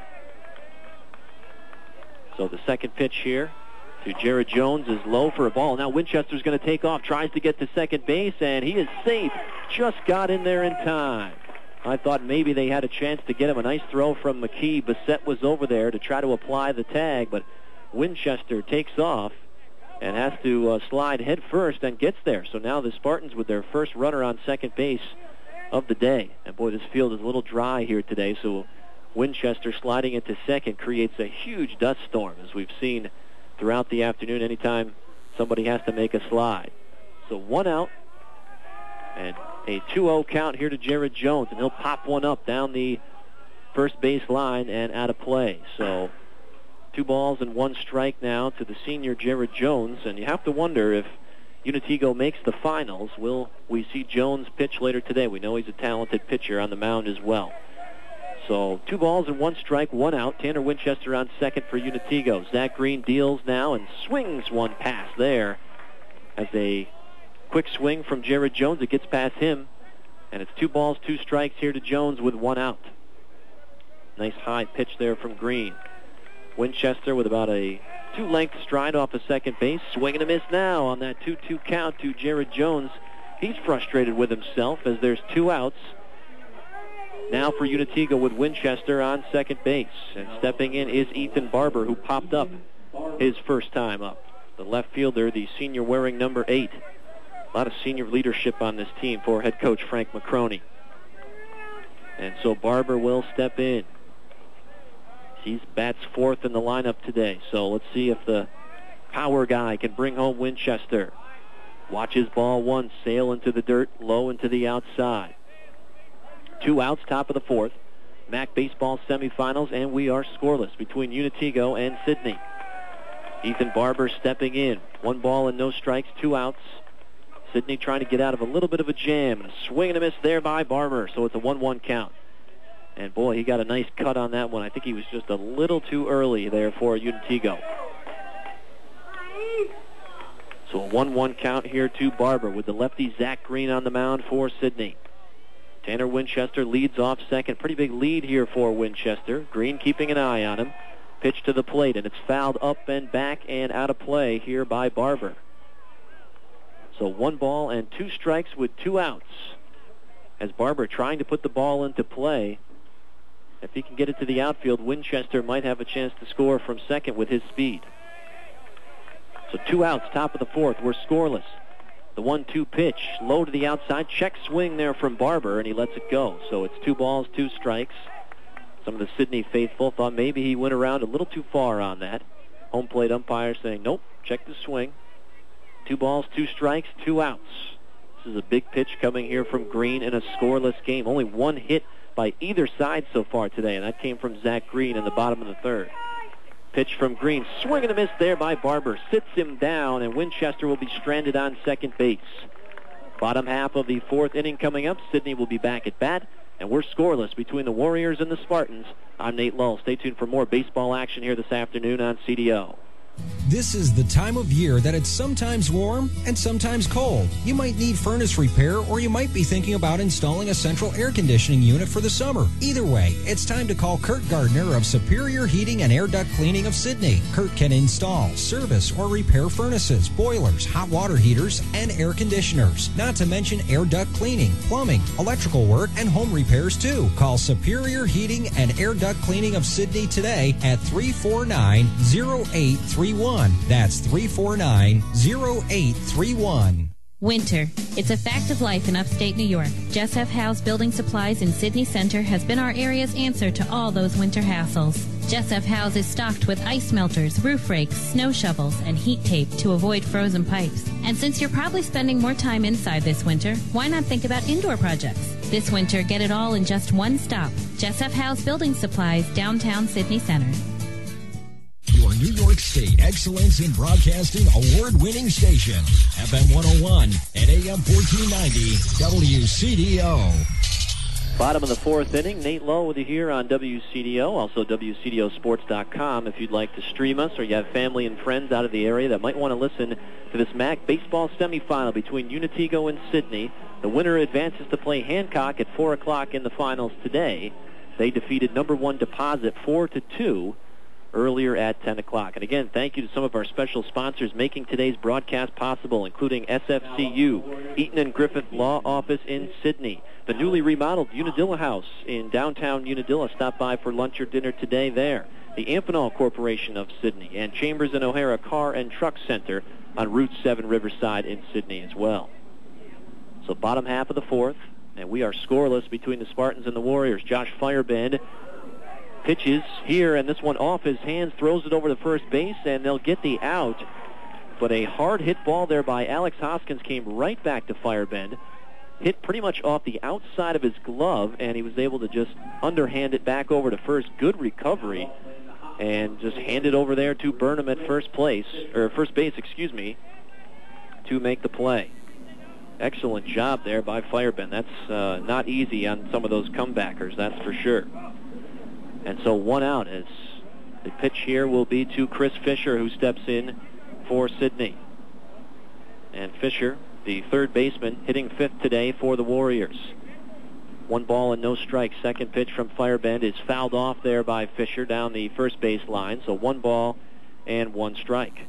So the second pitch here to Jared Jones is low for a ball. Now Winchester's going to take off, tries to get to second base, and he is safe. Just got in there in time. I thought maybe they had a chance to get him. A nice throw from McKee. Bissett was over there to try to apply the tag, but Winchester takes off and has to slide head first and gets there. So now the Spartans with their first runner on second base of the day. And boy, this field is a little dry here today, so Winchester sliding into second creates a huge dust storm, as we've seen throughout the afternoon anytime somebody has to make a slide. So 1 out and a 2-0 count here to Jared Jones, and he'll pop one up down the first base line and out of play. So 2 balls and 1 strike now to the senior Jared Jones, and you have to wonder if Unitigo makes the finals. Will we see Jones pitch later today? We know he's a talented pitcher on the mound as well. So 2 balls and 1 strike, 1 out. Tanner Winchester on second for Unitigo. Zach Green deals now and swings one pass there. As a quick swing from Jared Jones, it gets past him. And it's 2 balls, 2 strikes here to Jones with 1 out. Nice high pitch there from Green. Winchester with about a 2-length stride off of second base. Swing and a miss now on that 2-2 count to Jared Jones. He's frustrated with himself as there's 2 outs. Now for Unitigo with Winchester on second base. And stepping in is Ethan Barber, who popped up his first time up. The left fielder, the senior wearing number 8. A lot of senior leadership on this team for head coach Frank McCroney. And so Barber will step in. He bats fourth in the lineup today. So let's see if the power guy can bring home Winchester. Watches ball one sail into the dirt, low into the outside. 2 outs, top of the fourth. MAC baseball semifinals, and we are scoreless between Unitigo and Sidney. Ethan Barber stepping in. 1 ball and no strikes, 2 outs. Sidney trying to get out of a little bit of a jam. And a swing and a miss there by Barber, so it's a 1-1 count. And boy, he got a nice cut on that one. I think he was just a little too early there for Unitigo. So a 1-1 count here to Barber with the lefty Zach Green on the mound for Sidney. Tanner Winchester leads off second. Pretty big lead here for Winchester. Green keeping an eye on him. Pitch to the plate, and it's fouled up and back and out of play here by Barber. So 1 ball and 2 strikes with 2 outs. As Barber trying to put the ball into play. If he can get it to the outfield, Winchester might have a chance to score from second with his speed. So 2 outs, top of the fourth. We're scoreless. The 1-2 pitch, low to the outside. Check swing there from Barber, and he lets it go. So it's 2 balls, 2 strikes. Some of the Sidney faithful thought maybe he went around a little too far on that. Home plate umpire saying, nope, check the swing. 2 balls, 2 strikes, 2 outs. This is a big pitch coming here from Green in a scoreless game. Only 1 hit by either side so far today, and that came from Zach Green in the bottom of the third. Pitch from Green. Swing and a miss there by Barber. Sits him down, and Winchester will be stranded on second base. Bottom half of the 4th inning coming up. Sidney will be back at bat, and we're scoreless between the Warriors and the Spartans. I'm Nate Lull. Stay tuned for more baseball action here this afternoon on CDO. This is the time of year that it's sometimes warm and sometimes cold. You might need furnace repair, or you might be thinking about installing a central air conditioning unit for the summer. Either way, it's time to call Kurt Gardner of Superior Heating and Air Duct Cleaning of Sidney. Kurt can install, service, or repair furnaces, boilers, hot water heaters, and air conditioners. Not to mention air duct cleaning, plumbing, electrical work, and home repairs too. Call Superior Heating and Air Duct Cleaning of Sidney today at 349-0831. That's 349-0831. Winter. It's a fact of life in upstate New York. Jess F. Howe's Building Supplies in Sidney Center has been our area's answer to all those winter hassles. Jess F. Howe's is stocked with ice melters, roof rakes, snow shovels, and heat tape to avoid frozen pipes. And since you're probably spending more time inside this winter, why not think about indoor projects? This winter, get it all in just one stop. Jess F. Howe's Building Supplies, downtown Sidney Center. Your New York State Excellence in Broadcasting award-winning station, FM 101 and AM 1490 WCDO. Bottom of the 4th inning. Nate Lowe with you here on WCDO, also WCDOsports.com. If you'd like to stream us or you have family and friends out of the area that might want to listen to this MAC baseball semifinal between Unitigo and Sidney. The winner advances to play Hancock at 4 o'clock in the finals today. They defeated number 1 Deposit 4-2. Earlier at 10 o'clock. And again, thank you to some of our special sponsors making today's broadcast possible, including SFCU, Eaton and Griffith Law Office in Sidney, the newly remodeled Unadilla House in downtown Unadilla. Stop by for lunch or dinner today there. The Amphenol Corporation of Sidney and Chambers and O'Hara Car and Truck Center on Route 7 Riverside in Sidney as well. So bottom half of the 4th, and we are scoreless between the Spartans and the Warriors. Josh Firebend pitches here, and this one off his hands, throws it over to first base, and they'll get the out. But a hard hit ball there by Alex Hoskins came right back to Firebend. Hit pretty much off the outside of his glove, and he was able to just underhand it back over to first. Good recovery, and just hand it over there to Burnham at first base, to make the play. Excellent job there by Firebend. That's not easy on some of those comebackers, that's for sure. And so 1 out as the pitch here will be to Chris Fisher, who steps in for Sidney. And Fisher, the third baseman, hitting 5th today for the Warriors. 1 ball and no strikes. Second pitch from Firebend is fouled off there by Fisher down the first base line. So 1 ball and 1 strike.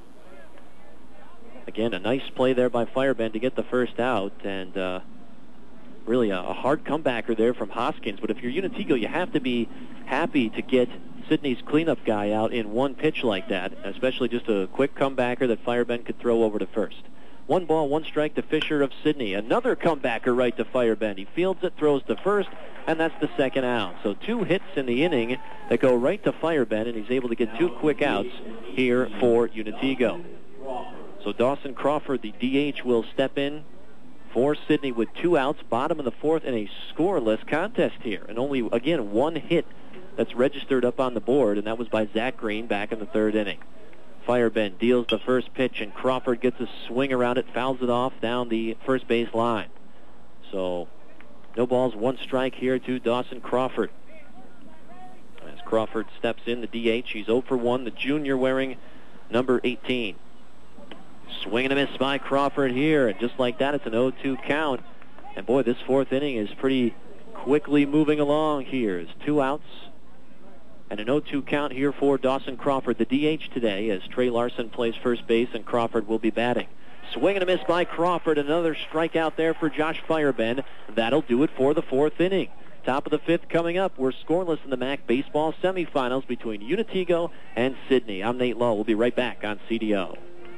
Again, a nice play there by Firebend to get the first out, and really a hard comebacker there from Hoskins. But if you're Unitigo, you have to be happy to get Sidney's cleanup guy out in 1 pitch like that, especially just a quick comebacker that Firebend could throw over to first. 1 ball, 1 strike to Fisher of Sidney. Another comebacker right to Firebend. He fields it, throws to first, and that's the second out. So 2 hits in the inning that go right to Firebend, and he's able to get 2 quick outs here for Unitego. So Dawson Crawford, the DH, will step in for Sidney with 2 outs, bottom of the 4th, in a scoreless contest here. And only, again, 1 hit that's registered up on the board, and that was by Zach Green back in the 3rd inning. Firebend deals the first pitch, and Crawford gets a swing around it, fouls it off down the first base line. So no balls, 1 strike here to Dawson Crawford. As Crawford steps in, the DH, he's 0 for 1, the junior wearing number 18. Swing and a miss by Crawford here, and just like that, it's an 0-2 count. And boy, this 4th inning is pretty quickly moving along here. It's 2 outs and an 0-2 count here for Dawson Crawford, the DH today, as Trey Larson plays first base and Crawford will be batting. Swing and a miss by Crawford, another strikeout there for Josh Firebend. That'll do it for the 4th inning. Top of the 5th coming up. We're scoreless in the MAC baseball semifinals between Unitego and Sidney. I'm Nate Lowe. We'll be right back on CDO.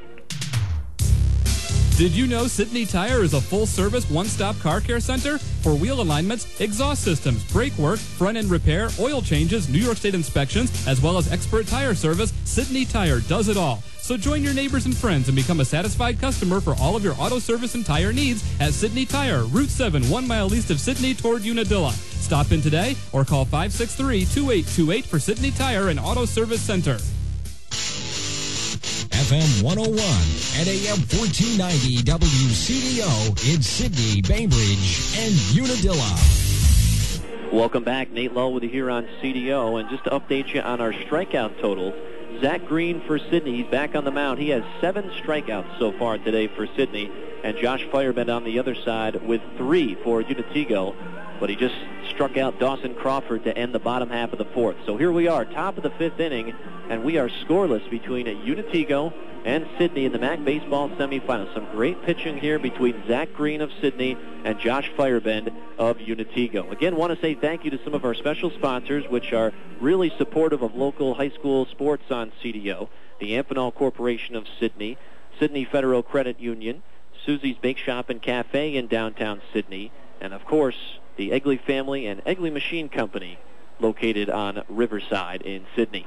Did you know Sidney Tire is a full-service, one-stop car care center? For wheel alignments, exhaust systems, brake work, front-end repair, oil changes, New York State inspections, as well as expert tire service, Sidney Tire does it all. So join your neighbors and friends and become a satisfied customer for all of your auto service and tire needs at Sidney Tire, Route 7, 1 mile east of Sidney toward Unadilla. Stop in today or call 563-2828 for Sidney Tire and Auto Service Center. FM 101 and AM 1490 WCDO in Sidney, Bainbridge, and Unadilla. Welcome back. Nate Lowe with you here on CDO. And just to update you on our strikeout totals, Zach Green for Sidney, he's back on the mound. He has 7 strikeouts so far today for Sidney. And Josh Firebend on the other side with 3 for Unitego. But he just struck out Dawson Crawford to end the bottom half of the 4th. So here we are, top of the 5th inning, and we are scoreless between Unitego and Sidney in the MAC baseball semifinals. Some great pitching here between Zach Green of Sidney and Josh Firebend of Unitego. Again, want to say thank you to some of our special sponsors, which are really supportive of local high school sports on CDO. The Amphenol Corporation of Sidney, Sidney Federal Credit Union, Susie's Bake Shop and Cafe in downtown Sidney, and of course, the Egley Family and Egley Machine Company located on Riverside in Sidney.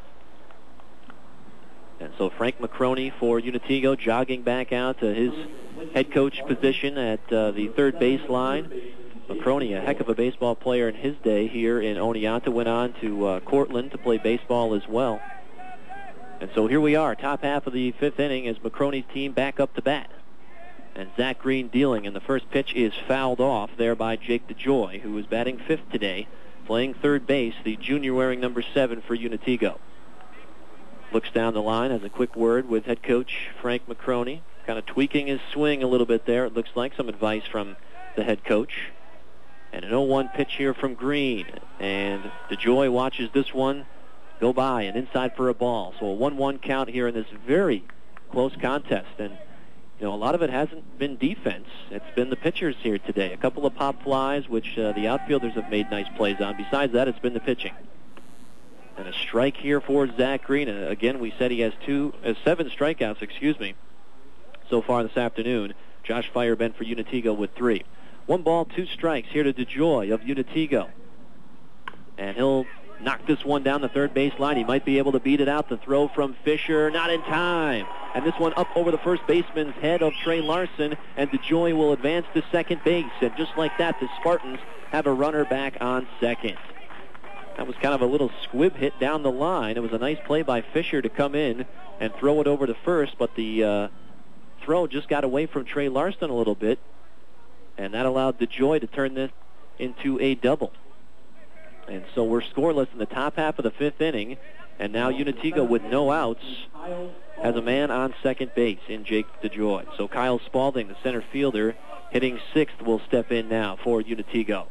And so Frank McCroney for Unitego jogging back out to his head coach position at the third base line. McCroney, a heck of a baseball player in his day here in Oneonta, went on to Cortland to play baseball as well. And so here we are, top half of the 5th inning as McCroney's team back up to bat. And Zach Green dealing, and the first pitch is fouled off there by Jake DeJoy, who is batting 5th today, playing third base, the junior wearing number 7 for Unitego. Looks down the line, has a quick word with head coach Frank McCroney, kind of tweaking his swing a little bit there. It looks like some advice from the head coach. And an 0-1 pitch here from Green, and DeJoy watches this one go by and inside for a ball. So a 1-1 count here in this very close contest. And you know, a lot of it hasn't been defense. It's been the pitchers here today. A couple of pop flies, which the outfielders have made nice plays on. Besides that, it's been the pitching. And a strike here for Zach Green. Again, we said he has 7 strikeouts, so far this afternoon. Josh Firebend for Unitego with 3. 1 ball, 2 strikes here to DeJoy of Unitego. And he'll knock this one down the third base line. He might be able to beat it out. The throw from Fisher, not in time. And this one up over the first baseman's head of Trey Larson, and DeJoy will advance to second base. And just like that, the Spartans have a runner back on second. That was kind of a little squib hit down the line. It was a nice play by Fisher to come in and throw it over to first, but the throw just got away from Trey Larson a little bit, and that allowed DeJoy to turn this into a double. And so we're scoreless in the top half of the 5th inning, and now Unitego with no outs has a man on second base in Jake DeJoy. So Kyle Spaulding, the center fielder, hitting 6th, will step in now for Unitego.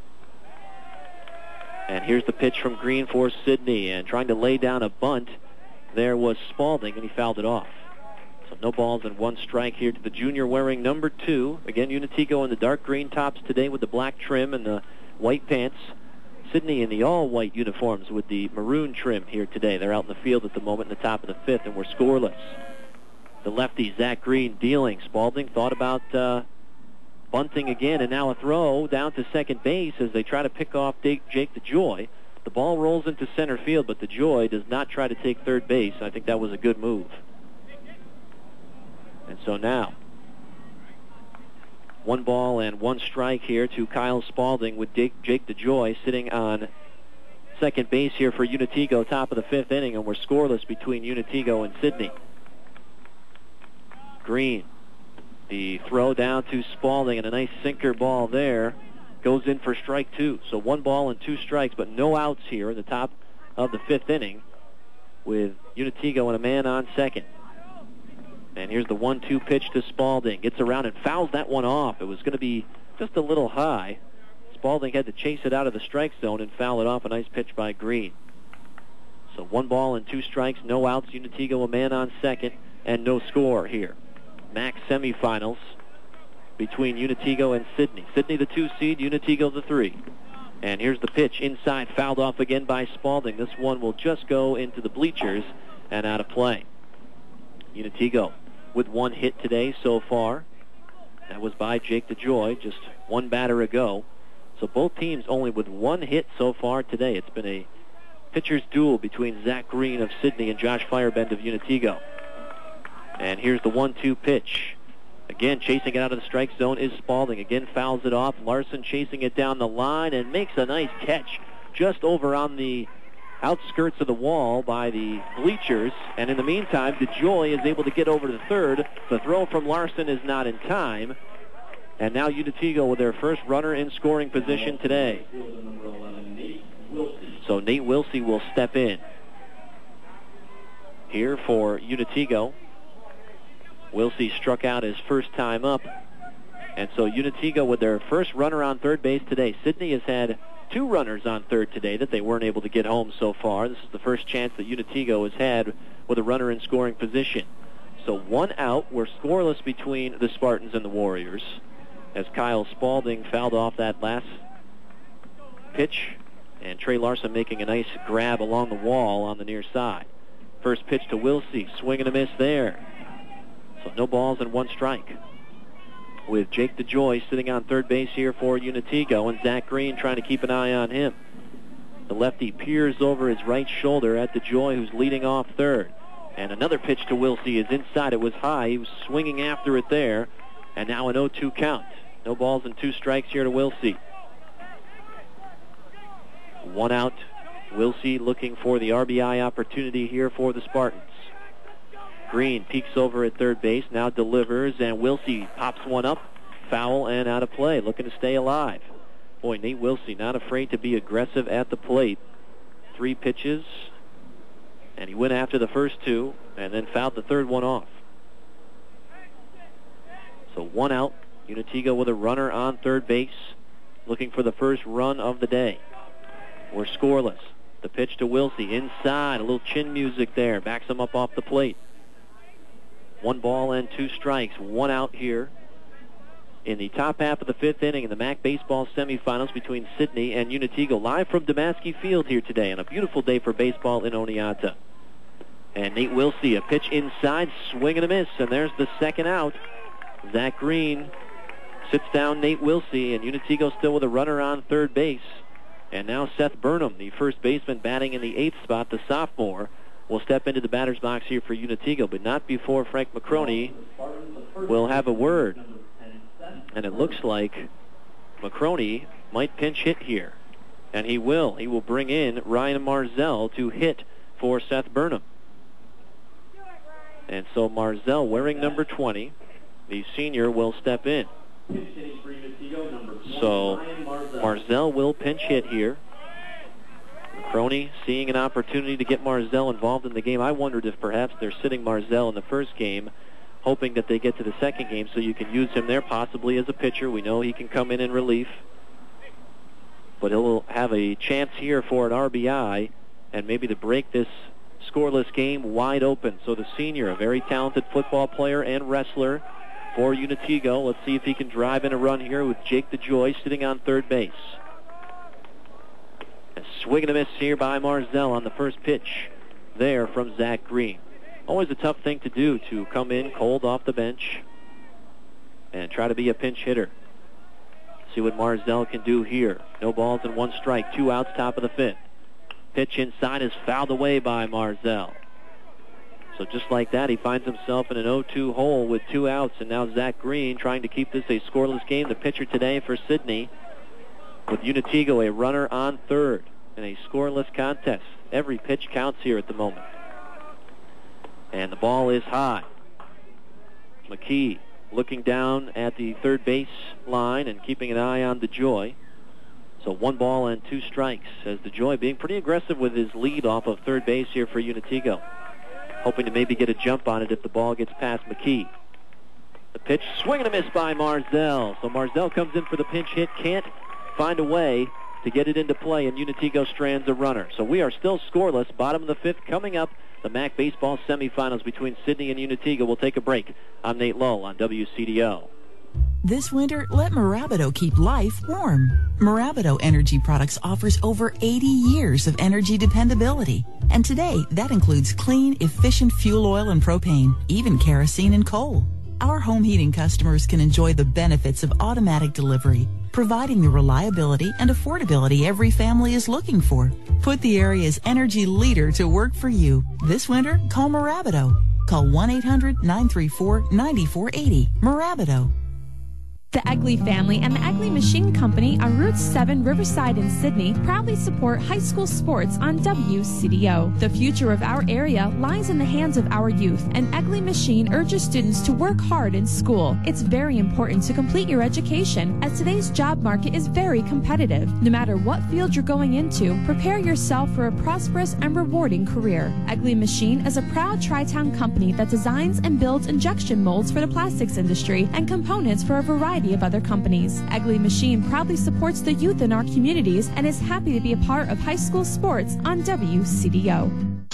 And here's the pitch from Green for Sidney, and trying to lay down a bunt there was Spaulding, and he fouled it off. So no balls and 1 strike here to the junior wearing number 2. Again, Unitego in the dark green tops today with the black trim and the white pants. Sidney in the all-white uniforms with the maroon trim here today. They're out in the field at the moment in the top of the 5th, and we're scoreless. The lefty, Zach Green, dealing. Spalding thought about bunting again, and now a throw down to second base as they try to pick off Jake DeJoy. The ball rolls into center field, but DeJoy does not try to take third base. I think that was a good move. And so now, 1 ball and 1 strike here to Kyle Spalding with Jake DeJoy sitting on second base here for Unitigo, top of the 5th inning, and we're scoreless between Unitigo and Sidney. Green, the throw down to Spalding, and a nice sinker ball there. Goes in for strike 2. So 1 ball and 2 strikes, but no outs here in the top of the 5th inning with Unitigo and a man on second. And here's the 1-2 pitch to Spalding. Gets around and fouls that one off. It was going to be just a little high. Spalding had to chase it out of the strike zone and foul it off. A nice pitch by Green. So 1 ball and 2 strikes, no outs. Unitigo a man on second, and no score here. MAC semifinals between Unitigo and Sidney. Sidney the 2 seed, Unitigo the 3. And here's the pitch inside, fouled off again by Spalding. This one will just go into the bleachers and out of play. Unitigo with 1 hit today so far. That was by Jake DeJoy just 1 batter ago. So both teams only with 1 hit so far today. It's been a pitcher's duel between Zach Green of Sidney and Josh Firebend of Unitigo. And here's the 1-2 pitch. Again, chasing it out of the strike zone is Spalding. Again, fouls it off. Larson chasing it down the line and makes a nice catch just over on the outskirts of the wall by the bleachers. And in the meantime, DeJoy is able to get over to third. The throw from Larson is not in time. And now Unitigo with their first runner in scoring position today. So Nate Wilsey will step in here for Unitigo. Wilsey struck out his first time up. And so Unitigo with their first runner on third base today. Sidney has had 2 runners on third today that they weren't able to get home so far. This is the first chance that Unitigo has had with a runner in scoring position. So 1 out. We're scoreless between the Spartans and the Warriors as Kyle Spalding fouled off that last pitch. And Trey Larson making a nice grab along the wall on the near side. First pitch to Wilsey. Swing and a miss there. So no balls and 1 strike. With Jake DeJoy sitting on third base here for Unitigo, and Zach Green trying to keep an eye on him. The lefty peers over his right shoulder at DeJoy, who's leading off third. And another pitch to Wilsey is inside. It was high. He was swinging after it there. And now an 0-2 count. No balls and 2 strikes here to Wilsey. 1 out. Wilsey looking for the RBI opportunity here for the Spartans. Green peeks over at third base, now delivers, and Wilsey pops one up, foul and out of play, looking to stay alive. Boy, Nate Wilsey not afraid to be aggressive at the plate. 3 pitches, and he went after the first 2, and then fouled the third one off. So 1 out, Unitigo with a runner on third base, looking for the first run of the day. We're scoreless. The pitch to Wilsey, inside, a little chin music there, backs him up off the plate. 1 ball and 2 strikes, 1 out here in the top half of the 5th inning in the MAC baseball semifinals between Sidney and Unitigo. Live from Damaski Field here today on a beautiful day for baseball in Oneonta. And Nate Wilsey, a pitch inside, swing and a miss, and there's the second out. Zach Green sits down Nate Wilsey, and Unitigo still with a runner on third base. And now Seth Burnham, the first baseman batting in the 8th spot, the sophomore, will step into the batter's box here for Unitigo, but not before Frank McCroney will have a word. And it looks like McCroney might pinch hit here. And he will. He will bring in Ryan Marzell to hit for Seth Burnham. And so Marzell, wearing number 20, the senior, will step in. So Marzell will pinch hit here. McCroney seeing an opportunity to get Marzell involved in the game. I wondered if perhaps they're sitting Marzell in the first game, hoping that they get to the second game so you can use him there possibly as a pitcher. We know he can come in relief. But he'll have a chance here for an RBI and maybe to break this scoreless game wide open. So the senior, a very talented football player and wrestler for Unitigo. Let's see if he can drive in a run here with Jake DeJoy sitting on third base. A swing and a miss here by Marzell on the first pitch there from Zach Green. Always a tough thing to do, to come in cold off the bench and try to be a pinch hitter. See what Marzell can do here. No balls and 1 strike, 2 outs, top of the 5th. Pitch inside is fouled away by Marzell. So just like that, he finds himself in an 0-2 hole with 2 outs, and now Zach Green trying to keep this a scoreless game. The pitcher today for Sidney, with Unitigo a runner on third in a scoreless contest. Every pitch counts here at the moment. And the ball is high. McKee looking down at the third base line and keeping an eye on DeJoy. So 1 ball and 2 strikes as DeJoy being pretty aggressive with his lead off of third base here for Unitigo. Hoping to maybe get a jump on it if the ball gets past McKee. The pitch, swing and a miss by Marzell. So Marzell comes in for the pinch hit, can't find a way to get it into play, and Unitigo strands a runner. So we are still scoreless, bottom of the 5th. Coming up, the MAC baseball semifinals between Sidney and Unitigo. We'll take a break. I'm Nate Lowe on WCDO. This winter, let Marabido keep life warm. Marabido Energy Products offers over 80 years of energy dependability. And today, that includes clean, efficient fuel oil and propane, even kerosene and coal. Our home heating customers can enjoy the benefits of automatic delivery, providing the reliability and affordability every family is looking for. Put the area's energy leader to work for you. This winter, call Marabido. Call 1-800-934-9480. Marabido. The Egley family and the Egley Machine Company on Route 7 Riverside in Sidney proudly support high school sports on WCDO. The future of our area lies in the hands of our youth, and Egley Machine urges students to work hard in school. It's very important to complete your education, as today's job market is very competitive. No matter what field you're going into, prepare yourself for a prosperous and rewarding career. Egley Machine is a proud Tri-Town company that designs and builds injection molds for the plastics industry and components for a variety of other companies. Egley Machine proudly supports the youth in our communities and is happy to be a part of high school sports on WCDO.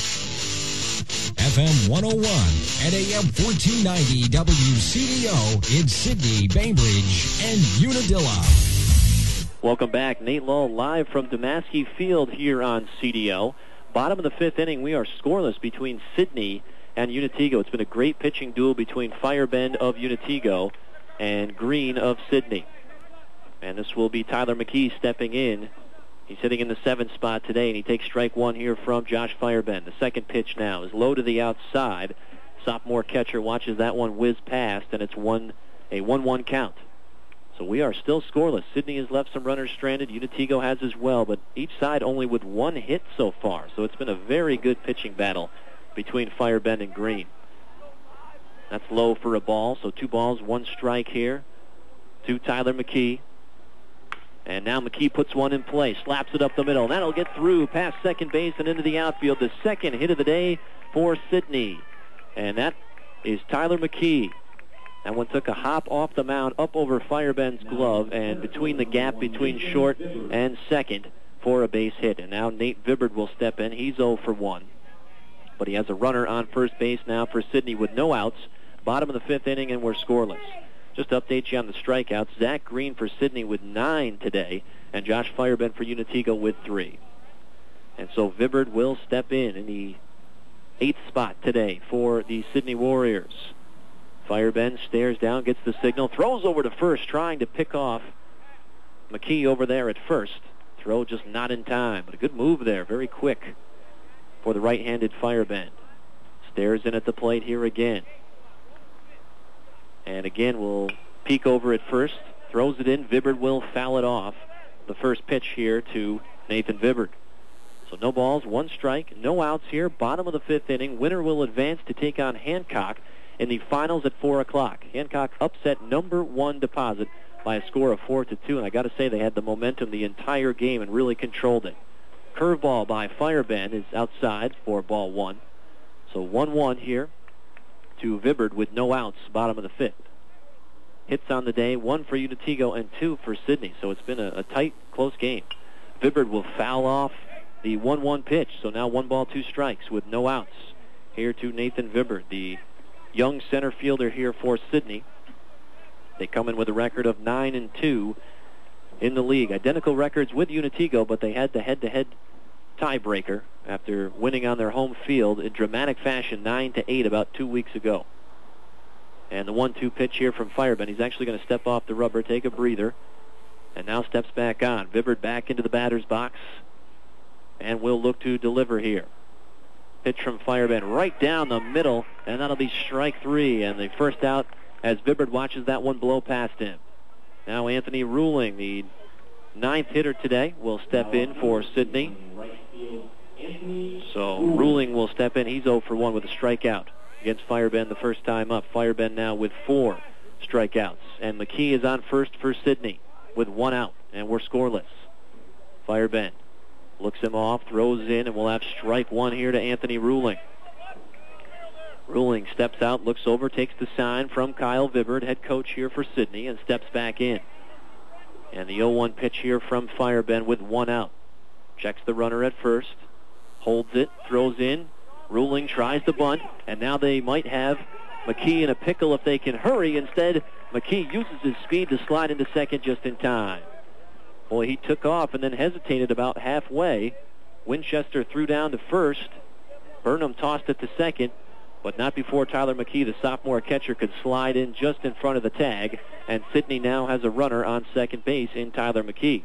FM 101 and AM 1490 WCDO in Sidney, Bainbridge, and Unadilla. Welcome back. Nate Lull live from Damaski Field here on CDO. Bottom of the 5th inning, we are scoreless between Sidney and Unitigo. It's been a great pitching duel between Firebend of Unitigo and Green of Sidney. And this will be Tyler McKee stepping in. He's sitting in the 7th spot today, and he takes strike 1 here from Josh Firebend. The second pitch now is low to the outside. Sophomore catcher watches that one whiz past, and it's a 1-1 count. So we are still scoreless. Sidney has left some runners stranded. Unitigo has as well, but each side only with 1 hit so far. So it's been a very good pitching battle between Firebend and Green. That's low for a ball, so 2 balls, 1 strike here to Tyler McKee. And now McKee puts one in play, slaps it up the middle. That'll get through past second base and into the outfield. The second hit of the day for Sidney. And that is Tyler McKee. That one took a hop off the mound up over Firebend's glove and between the gap between short and second for a base hit. And now Nate Vibbard will step in. He's 0 for 1. But he has a runner on first base now for Sidney with no outs. Bottom of the 5th inning, and we're scoreless. Just to update you on the strikeouts, Zach Green for Sidney with 9 today, and Josh Firebend for Unitigo with 3. And so Vibbard will step in the 8th spot today for the Sidney Warriors. Firebend stares down, gets the signal, throws over to first, trying to pick off McKee over there at first. Throw just not in time, but a good move there, very quick for the right-handed Firebend. Stares in at the plate here again. And again, will peek over at first. Throws it in. Vibbard will foul it off. The first pitch here to Nathan Vibbard. So no balls, 1 strike, no outs here. Bottom of the 5th inning. Winner will advance to take on Hancock in the finals at 4 o'clock. Hancock upset number 1 Deposit by a score of 4-2. And I got to say, they had the momentum the entire game and really controlled it. Curveball by Firebend is outside for ball 1. So 1-1 here to Vibbard with no outs, bottom of the 5th. Hits on the day, 1 for Unitigo and 2 for Sidney. So it's been a tight, close game. Vibbard will foul off the 1-1 pitch. So now 1 ball, 2 strikes with no outs. Here to Nathan Vibbard, the young center fielder here for Sidney. They come in with a record of 9-2 in the league. Identical records with Unitigo, but they had the head-to-head tiebreaker after winning on their home field in dramatic fashion 9-8 about 2 weeks ago. And the 1-2 pitch here from Firebend. He's actually going to step off the rubber, take a breather, and now steps back on. Vibbard back into the batter's box and will look to deliver here. Pitch from Firebend right down the middle, and that'll be strike 3. And the first out as Vibbard watches that one blow past him. Now Anthony Ruling, the 9th hitter today, will step in for Sidney. So Ruling will step in. He's 0 for 1 with a strikeout against Firebend the first time up. Firebend now with 4 strikeouts. And McKee is on first for Sidney with 1 out, and we're scoreless. Firebend looks him off, throws in, and we'll have strike 1 here to Anthony Ruling. Ruling steps out, looks over, takes the sign from Kyle Vibbard, head coach here for Sidney, and steps back in. And the 0-1 pitch here from Firebend with 1 out. Checks the runner at first, holds it, throws in. Ruling tries the bunt, and now they might have McKee in a pickle if they can hurry. Instead, McKee uses his speed to slide into second just in time. Boy, he took off and then hesitated about halfway. Winchester threw down to first. Burnham tossed it to second, but not before Tyler McKee, the sophomore catcher, could slide in just in front of the tag. And Sidney now has a runner on second base in Tyler McKee.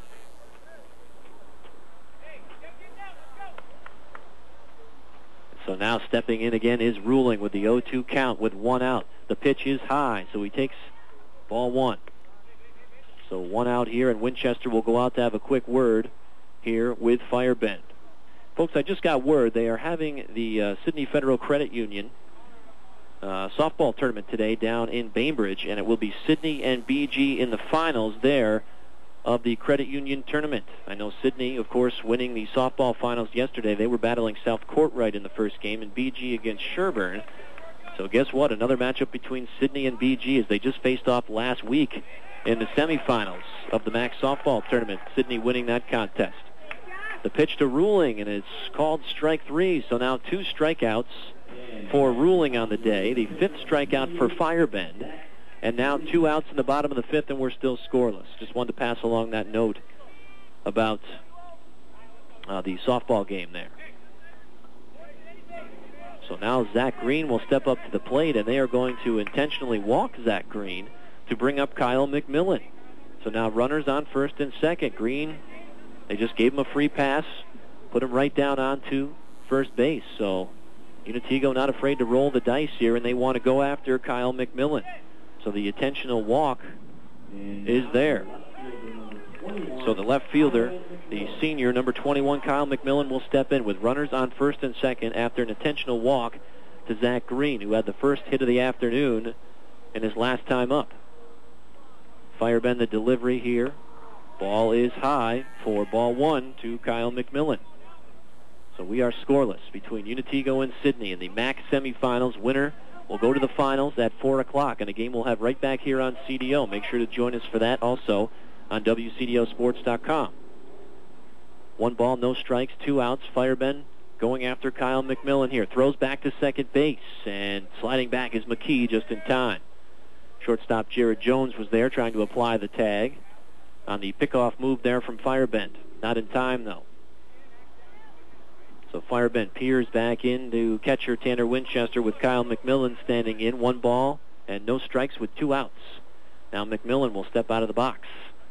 So now stepping in again is Ruling with the 0-2 count with 1 out. The pitch is high, so he takes ball 1. So 1 out here, and Winchester will go out to have a quick word here with Firebend. Folks, I just got word they are having the Sidney Federal Credit Union softball tournament today down in Bainbridge, and it will be Sidney and BG in the finals there of the Credit Union tournament. I know Sidney, of course, winning the softball finals yesterday. They were battling South Courtright in the first game, and BG against Sherburne. So guess what? Another matchup between Sidney and BG as they just faced off last week in the semifinals of the MAC softball tournament. Sidney winning that contest. The pitch to Ruling, and it's called strike 3. So now 2 strikeouts for Ruling on the day. The 5th strikeout for Firebend. And now 2 outs in the bottom of the 5th, and we're still scoreless. Just wanted to pass along that note about the softball game there. So now Zach Green will step up to the plate, and they are going to intentionally walk Zach Green to bring up Kyle McMillan. So now runners on first and second. Green, they just gave him a free pass, put him right down onto first base. So Unitigo not afraid to roll the dice here, and they want to go after Kyle McMillan. So the intentional walk is there. So the left fielder, the senior, number 21, Kyle McMillan, will step in with runners on first and second after an intentional walk to Zach Green, who had the first hit of the afternoon in his last time up. Firebend the delivery here. Ball is high for ball 1 to Kyle McMillan. So we are scoreless between Unitigo and Sidney in the MAC semifinals. Winner will go to the finals at 4 o'clock, and a game we'll have right back here on CDO. Make sure to join us for that also on WCDOsports.com. 1 ball, no strikes, 2 outs. Firebend going after Kyle McMillan here. Throws back to second base, and sliding back is McKee just in time. Shortstop Jared Jones was there trying to apply the tag on the pickoff move there from Firebend. Not in time, though. So Firebend peers back into catcher Tanner Winchester with Kyle McMillan standing in. 1 ball and no strikes with 2 outs. Now McMillan will step out of the box.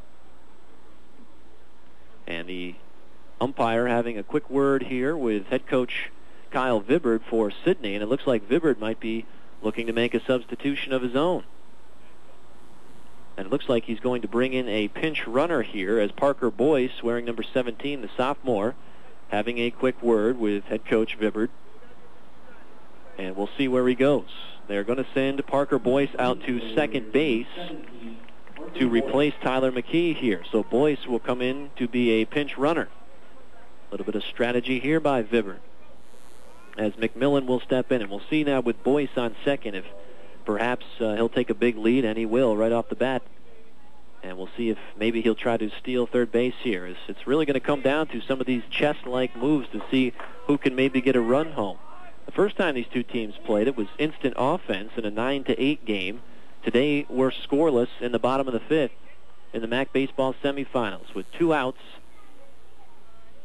And the umpire having a quick word here with head coach Kyle Vibbard for Sidney. And it looks like Vibbard might be looking to make a substitution of his own. And it looks like he's going to bring in a pinch runner here as Parker Boyce, wearing number 17, the sophomore, having a quick word with head coach Vibbard. And we'll see where he goes. They're going to send Parker Boyce out to second base to replace Tyler McKee here. So Boyce will come in to be a pinch runner. A little bit of strategy here by Vibbard as McMillan will step in. And we'll see now with Boyce on second if perhaps he'll take a big lead, and he will right off the bat. And we'll see if maybe he'll try to steal third base here. It's really going to come down to some of these chess-like moves to see who can maybe get a run home. The first time these two teams played, it was instant offense in a 9-8 game. Today, we're scoreless in the bottom of the 5th in the MAC baseball semifinals with 2 outs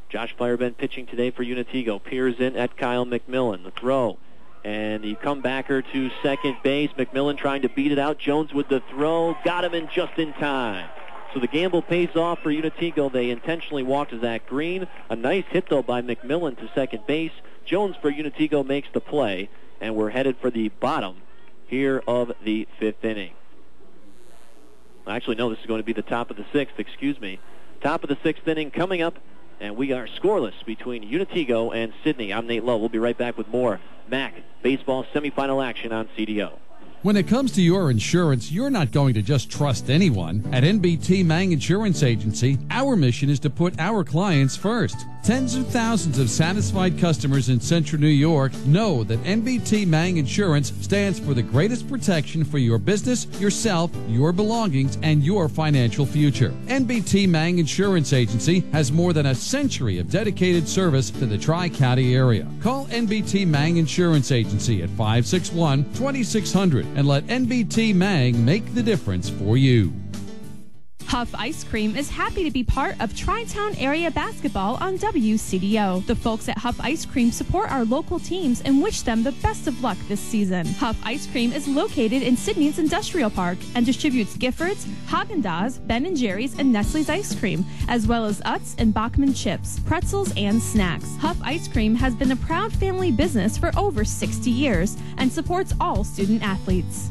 Josh Fireban pitching today for Unitigo. Peers in at Kyle McMillan. The throw. And the comebacker to second base. McMillan trying to beat it out. Jones with the throw. Got him in just in time. So the gamble pays off for Unitigo. They intentionally walked Zach Green. A nice hit, though, by McMillan to second base. Jones for Unitigo makes the play. And we're headed for the bottom here of the 5th inning. Actually, no, this is going to be the top of the 6th. Excuse me. Top of the 6th inning coming up. And we are scoreless between Unitigo and Sidney. I'm Nate Lowe. We'll be right back with more MAC baseball semifinal action on CDO. When it comes to your insurance, you're not going to just trust anyone. At NBT Mang Insurance Agency, our mission is to put our clients first. Tens of thousands of satisfied customers in Central New York know that NBT Mang Insurance stands for the greatest protection for your business, yourself, your belongings, and your financial future. NBT Mang Insurance Agency has more than a century of dedicated service to the Tri-County area. Call NBT Mang Insurance Agency at 561-2600 and let NBT Mang make the difference for you. Huff Ice Cream is happy to be part of Tri-Town Area Basketball on WCDO. The folks at Huff Ice Cream support our local teams and wish them the best of luck this season. Huff Ice Cream is located in Sydney's Industrial Park and distributes Giffords, Haagen-Dazs, Ben & Jerry's, and Nestle's ice cream, as well as Utz and Bachman chips, pretzels, and snacks. Huff Ice Cream has been a proud family business for over 60 years and supports all student athletes.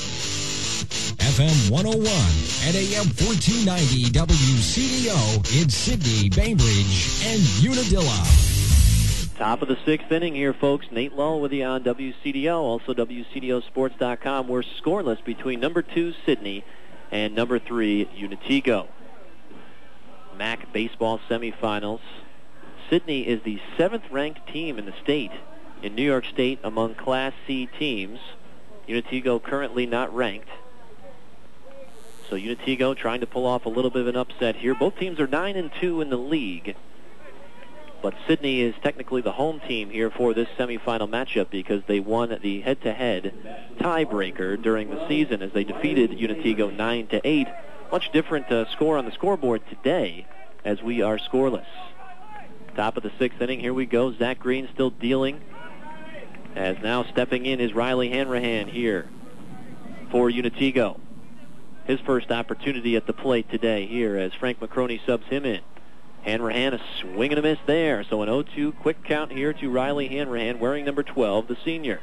FM 101 and AM 1490 WCDO in Sydney, Bainbridge, and Unadilla. Top of the 6th inning here, folks. Nate Lull with you on WCDO, also WCDOsports.com. We're scoreless between number 2, Sidney, and number 3, Unitigo. MAC baseball semifinals. Sidney is the 7th-ranked team in the state, in New York State, among Class C teams. Unitigo currently not ranked. So Unitigo trying to pull off a little bit of an upset here. Both teams are 9-2 in the league. But Sidney is technically the home team here for this semifinal matchup because they won the head-to-head tiebreaker during the season as they defeated Unitigo 9-8. Much different score on the scoreboard today as we are scoreless. Top of the 6th inning, here we go. Zach Green still dealing. As now stepping in is Riley Hanrahan here for Unitigo. His first opportunity at the plate today here as Frank McCroney subs him in. Hanrahan, a swing and a miss there. So an 0-2 quick count here to Riley Hanrahan, wearing number 12, the senior.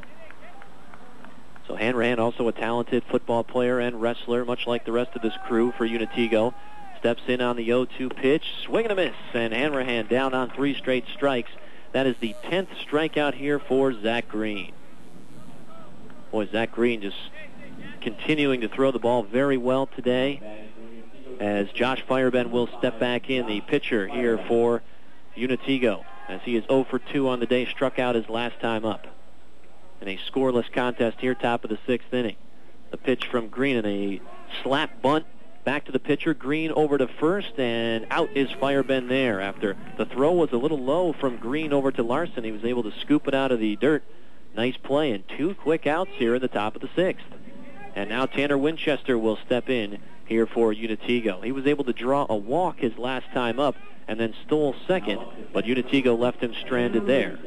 So Hanrahan, also a talented football player and wrestler, much like the rest of this crew for Unitigo. Steps in on the 0-2 pitch, swing and a miss, and Hanrahan down on 3 straight strikes. That is the 10th strikeout here for Zach Green. Boy, Zach Green just continuing to throw the ball very well today as Josh Fireban will step back in, the pitcher here for Unitigo, as he is 0 for 2 on the day, struck out his last time up. In a scoreless contest here, top of the 6th inning. The pitch from Green and a slap bunt back to the pitcher. Green over to first, and out is Fireban there. After the throw was a little low from Green over to Larson, he was able to scoop it out of the dirt. Nice play, and 2 quick outs here in the top of the 6th. And now Tanner Winchester will step in here for Unitigo. He was able to draw a walk his last time up and then stole second, but Unitigo left him stranded there.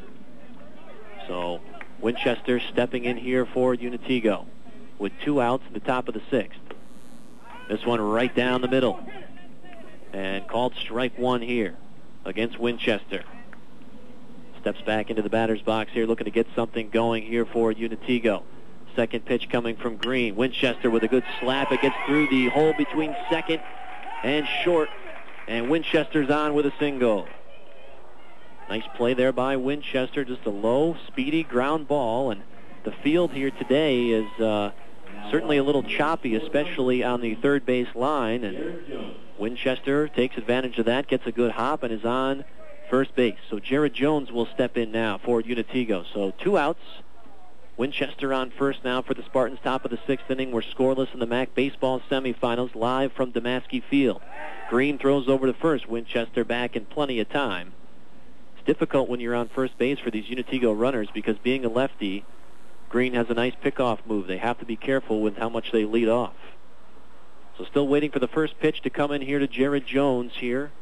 So Winchester stepping in here for Unitigo with 2 outs in the top of the 6th. This one right down the middle. And called strike 1 here against Winchester. Steps back into the batter's box here, looking to get something going here for Unitigo. Second pitch coming from Green. Winchester with a good slap. It gets through the hole between second and short. And Winchester's on with a single. Nice play there by Winchester. Just a low, speedy ground ball. And the field here today is certainly a little choppy, especially on the third base line. And Winchester takes advantage of that, gets a good hop, and is on first base. So Jared Jones will step in now for Unitigo. So 2 outs. Winchester on first now for the Spartans. Top of the 6th inning. We're scoreless in the MAC baseball semifinals, live from Damaski Field. Green throws over to first. Winchester back in plenty of time. It's difficult when you're on first base for these Unitigo runners because being a lefty, Green has a nice pickoff move. They have to be careful with how much they lead off. So still waiting for the first pitch to come in here to Jared Jones here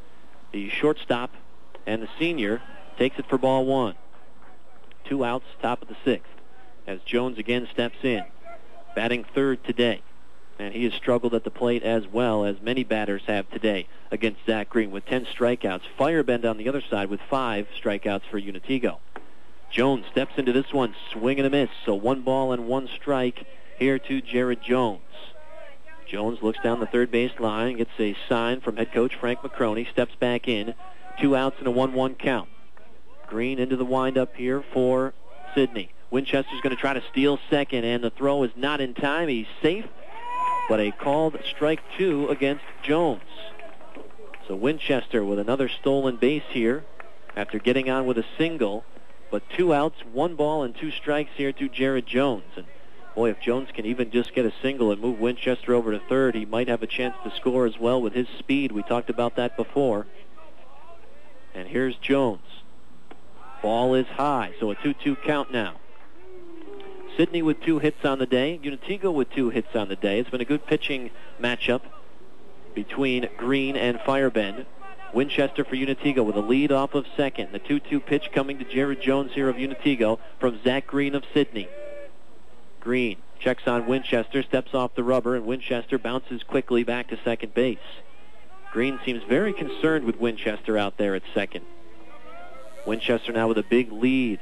the shortstop and the senior, takes it for ball one. 2 outs, top of the 6th, as Jones again steps in. Batting third today, and he has struggled at the plate as well as many batters have today against Zach Green with 10 strikeouts. Firebend on the other side with 5 strikeouts for Unatigo. Jones steps into this one, swing and a miss, so 1 ball and 1 strike here to Jared Jones. Jones looks down the third base line, gets a sign from head coach Frank McCroney, steps back in, 2 outs and a 1-1 count. Green into the windup here for Sidney. Winchester's going to try to steal second, and the throw is not in time. He's safe, but a called strike 2 against Jones. So Winchester with another stolen base here after getting on with a single, but 2 outs, 1 ball, and 2 strikes here to Jared Jones. And boy, if Jones can even just get a single and move Winchester over to third, he might have a chance to score as well with his speed. We talked about that before. And here's Jones. Ball is high, so a 2-2 count now. Sidney with 2 hits on the day. Unatigo with 2 hits on the day. It's been a good pitching matchup between Green and Firebend. Winchester for Unatigo with a lead off of second. The 2-2 pitch coming to Jared Jones here of Unatigo from Zach Green of Sidney. Green checks on Winchester, steps off the rubber, and Winchester bounces quickly back to second base. Green seems very concerned with Winchester out there at second. Winchester now with a big lead.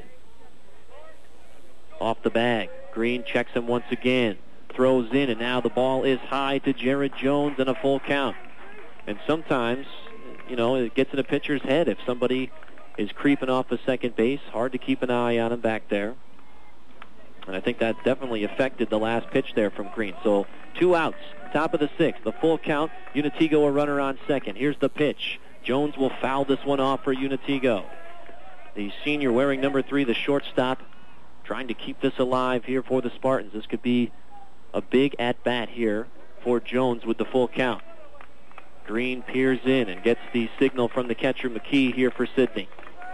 Off the bag. Green checks him once again. Throws in, and now the ball is high to Jared Jones and a full count. And sometimes, it gets in a pitcher's head if somebody is creeping off the second base. Hard to keep an eye on him back there. And I think that definitely affected the last pitch there from Green. So 2 outs, top of the 6th, the full count. Unatigo a runner on second. Here's the pitch. Jones will foul this one off for Unatigo. The senior wearing number 3, the shortstop, trying to keep this alive here for the Spartans. This could be a big at-bat here for Jones with the full count. Green peers in and gets the signal from the catcher McKee here for Sidney.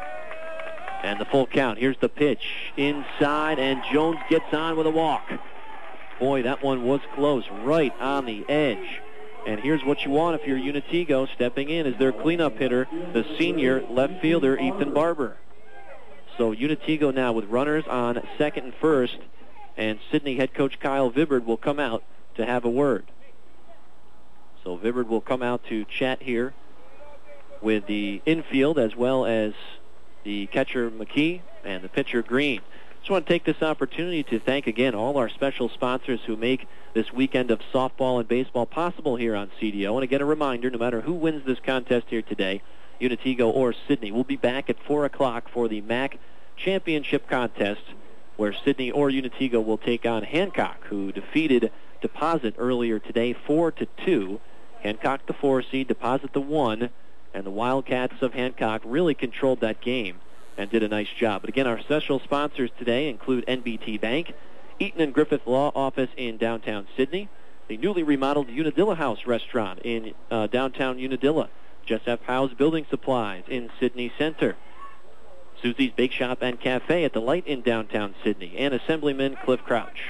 And the full count. Here's the pitch. Inside, and Jones gets on with a walk. Boy, that one was close, right on the edge. And here's what you want if you're Unatigo. Stepping in as their cleanup hitter, the senior left fielder, Ethan Barber. So Unatigo now with runners on second and first, and Sidney head coach Kyle Vibbard will come out to have a word. So Vibbard will come out to chat here with the infield as well as the catcher McKee and the pitcher Green. Just want to take this opportunity to thank again all our special sponsors who make this weekend of softball and baseball possible here on CDO. And again, a reminder, no matter who wins this contest here today, Unatigo or Sidney, we'll be back at 4 o'clock for the MAC Championship Contest, where Sidney or Unatigo will take on Hancock, who defeated Deposit earlier today 4-2. Hancock the 4 seed, Deposit the 1, and the Wildcats of Hancock really controlled that game and did a nice job. But again, our special sponsors today include NBT Bank, Eaton and Griffith Law Office in downtown Sidney, the newly remodeled Unadilla House restaurant in downtown Unadilla, Joseph Howe's Building Supplies in Sidney Center, Susie's Bake Shop and Cafe at the Light in downtown Sidney, and Assemblyman Cliff Crouch.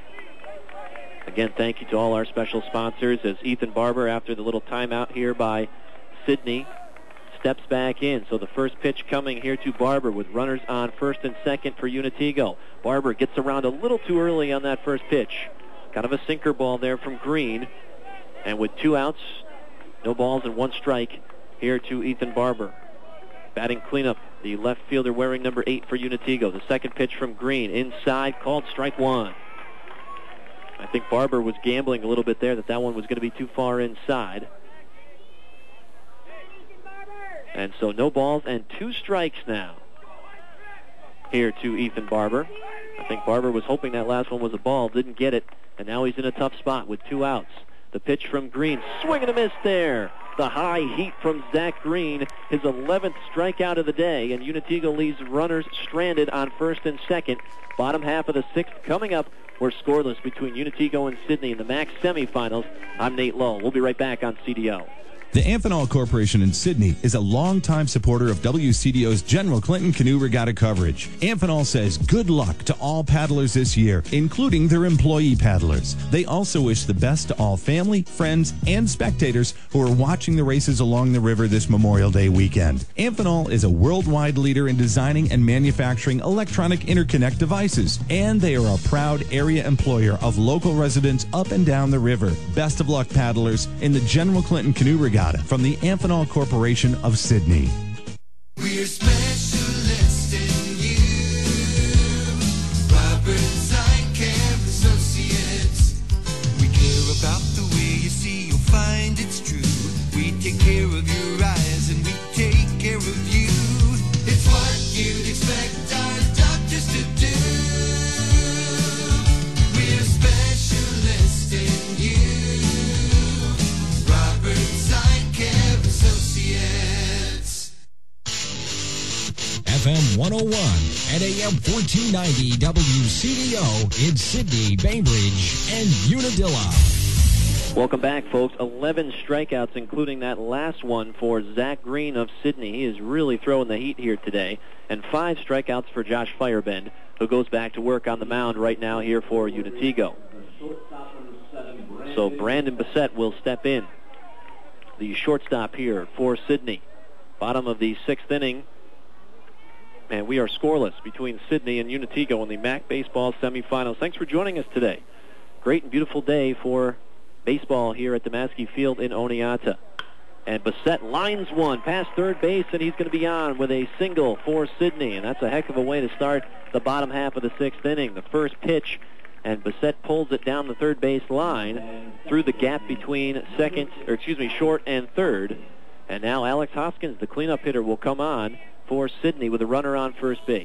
Again, thank you to all our special sponsors as Ethan Barber, after the little timeout here by Sidney, steps back in. So the first pitch coming here to Barber with runners on first and second for Unatigo. Barber gets around a little too early on that first pitch. Kind of a sinker ball there from Green. And with 2 outs, no balls and 1 strike here to Ethan Barber. Batting cleanup, the left fielder wearing number 8 for Unatigo. The second pitch from Green, inside, called strike 1. I think Barber was gambling a little bit there that one was going to be too far inside. And so no balls and 2 strikes now here to Ethan Barber. I think Barber was hoping that last one was a ball, didn't get it, and now he's in a tough spot with 2 outs. The pitch from Green, swing and a miss there. The high heat from Zach Green, his 11th strikeout of the day, and Unatigo leaves runners stranded on first and second. Bottom half of the 6th coming up. We're scoreless between Unatigo and Sidney in the MAC semifinals. I'm Nate Lowe. We'll be right back on CDO. The Amphenol Corporation in Sydney is a longtime supporter of WCDO's General Clinton Canoe Regatta coverage. Amphenol says good luck to all paddlers this year, including their employee paddlers. They also wish the best to all family, friends, and spectators who are watching the races along the river this Memorial Day weekend. Amphenol is a worldwide leader in designing and manufacturing electronic interconnect devices, and they are a proud area employer of local residents up and down the river. Best of luck, paddlers, in the General Clinton Canoe Regatta from the Amphenol Corporation of Sydney. We're specialists in you, Roberts Eye Care Associates. We care about the way you see, you'll find it's true. We take care of your eyes and we take care of you. It's what you'd expect our doctors to do. We're specialists in you, Roberts Eye Care Associates. FM 101 and AM 1490 WCDO in Sydney, Bainbridge, and Unadilla. Welcome back, folks. 11 strikeouts, including that last one for Zach Green of Sydney. He is really throwing the heat here today. And 5 strikeouts for Josh Firebend, who goes back to work on the mound right now here for Unatigo. So Brandon Bissett will step in, the shortstop here for Sydney. Bottom of the 6th inning. And we are scoreless between Sydney and Unatigo in the MAC Baseball semifinals. Thanks for joining us today. Great and beautiful day for baseball here at Damaski Field in Oneonta. And Bissett lines one past third base, and he's going to be on with a single for Sydney. And that's a heck of a way to start the bottom half of the 6th inning. The first pitch, and Bissett pulls it down the third base line through the gap between short and third. And now Alex Hoskins, the cleanup hitter, will come on for Sydney with a runner on first base.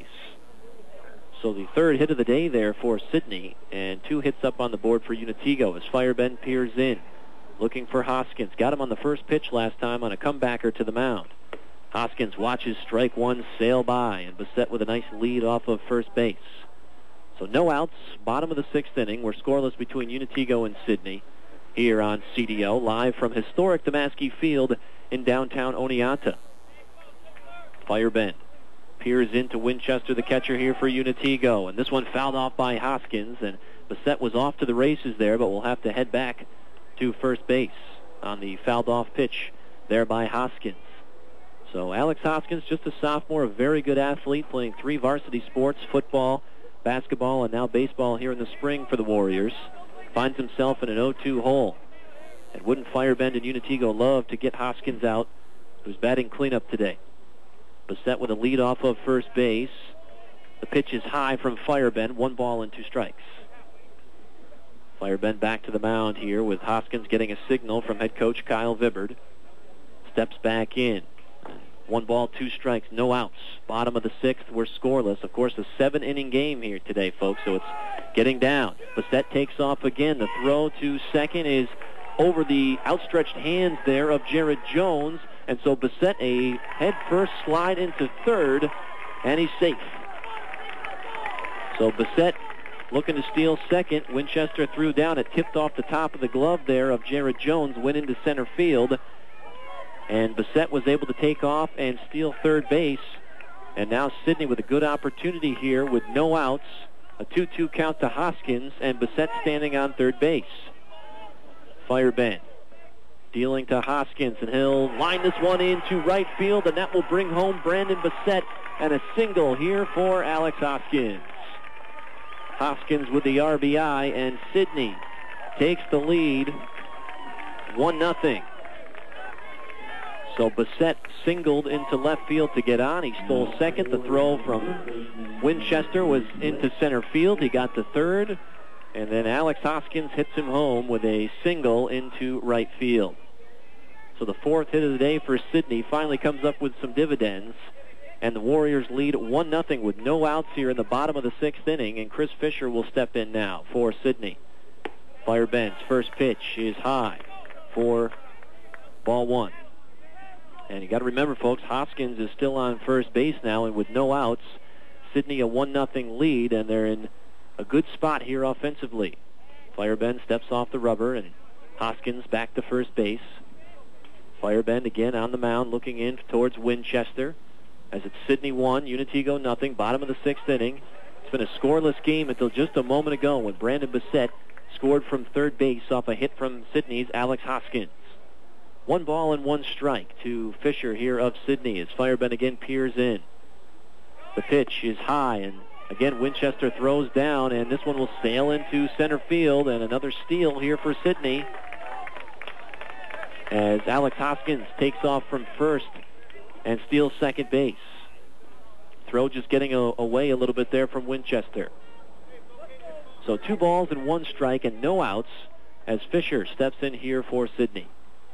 So the third hit of the day there for Sydney, and 2 hits up on the board for Unatigo as Firebend peers in, looking for Hoskins. Got him on the first pitch last time on a comebacker to the mound. Hoskins watches strike one sail by, and Bissett with a nice lead off of first base. So no outs, bottom of the 6th inning. We're scoreless between Unatigo and Sydney here on CDO, live from historic Damaski Field in downtown Oneonta. Firebend peers into Winchester, the catcher here for Unatigo, and this one fouled off by Hoskins, and Bissett was off to the races there, but will have to head back to first base on the fouled off pitch there by Hoskins. So Alex Hoskins, just a sophomore, a very good athlete, playing 3 varsity sports, football, basketball, and now baseball here in the spring for the Warriors. Finds himself in an 0-2 hole. And wouldn't Firebend and Unatigo love to get Hoskins out, who's batting cleanup today. Bissett with a lead off of first base. The pitch is high from Firebend, 1 ball and 2 strikes. Firebend back to the mound here with Hoskins getting a signal from head coach Kyle Vibbard. Steps back in. 1 ball, 2 strikes, no outs. Bottom of the 6th, we're scoreless. Of course, a 7-inning game here today, folks, so it's getting down. Bissett takes off again. The throw to second is over the outstretched hands there of Jared Jones. And so Bissett, a head-first slide into third, and he's safe. So Bissett looking to steal second. Winchester threw down. It tipped off the top of the glove there of Jared Jones, went into center field. And Bissett was able to take off and steal third base. And now Sydney with a good opportunity here with no outs. A 2-2 count to Hoskins, and Bissett standing on third base. Firebend dealing to Hoskins, and he'll line this one into right field, and that will bring home Brandon Bissett, and a single here for Alex Hoskins. Hoskins with the RBI, and Sydney takes the lead 1-0. So Bissett singled into left field to get on. He stole second. The throw from Winchester was into center field. He got to third. And then Alex Hoskins hits him home with a single into right field. So the 4th hit of the day for Sydney finally comes up with some dividends. And the Warriors lead 1-0 with no outs here in the bottom of the 6th inning. And Chris Fisher will step in now for Sydney. Firebend's first pitch is high for ball 1. And you got to remember, folks, Hoskins is still on first base now, and with no outs, Sydney a 1-0 lead, and they're in a good spot here offensively. Firebend steps off the rubber, and Hoskins back to first base. Firebend again on the mound looking in towards Winchester as it's Sidney 1, Unitigo nothing, bottom of the 6th inning. It's been a scoreless game until just a moment ago when Brandon Bissett scored from third base off a hit from Sidney's Alex Hoskins. 1 ball and 1 strike to Fisher here of Sidney as Firebend again peers in. The pitch is high, and again Winchester throws down, and this one will sail into center field, and another steal here for Sidney as Alex Hoskins takes off from first and steals second base. Throw just getting away a little bit there from Winchester. So 2 balls and 1 strike and no outs as Fisher steps in here for Sidney.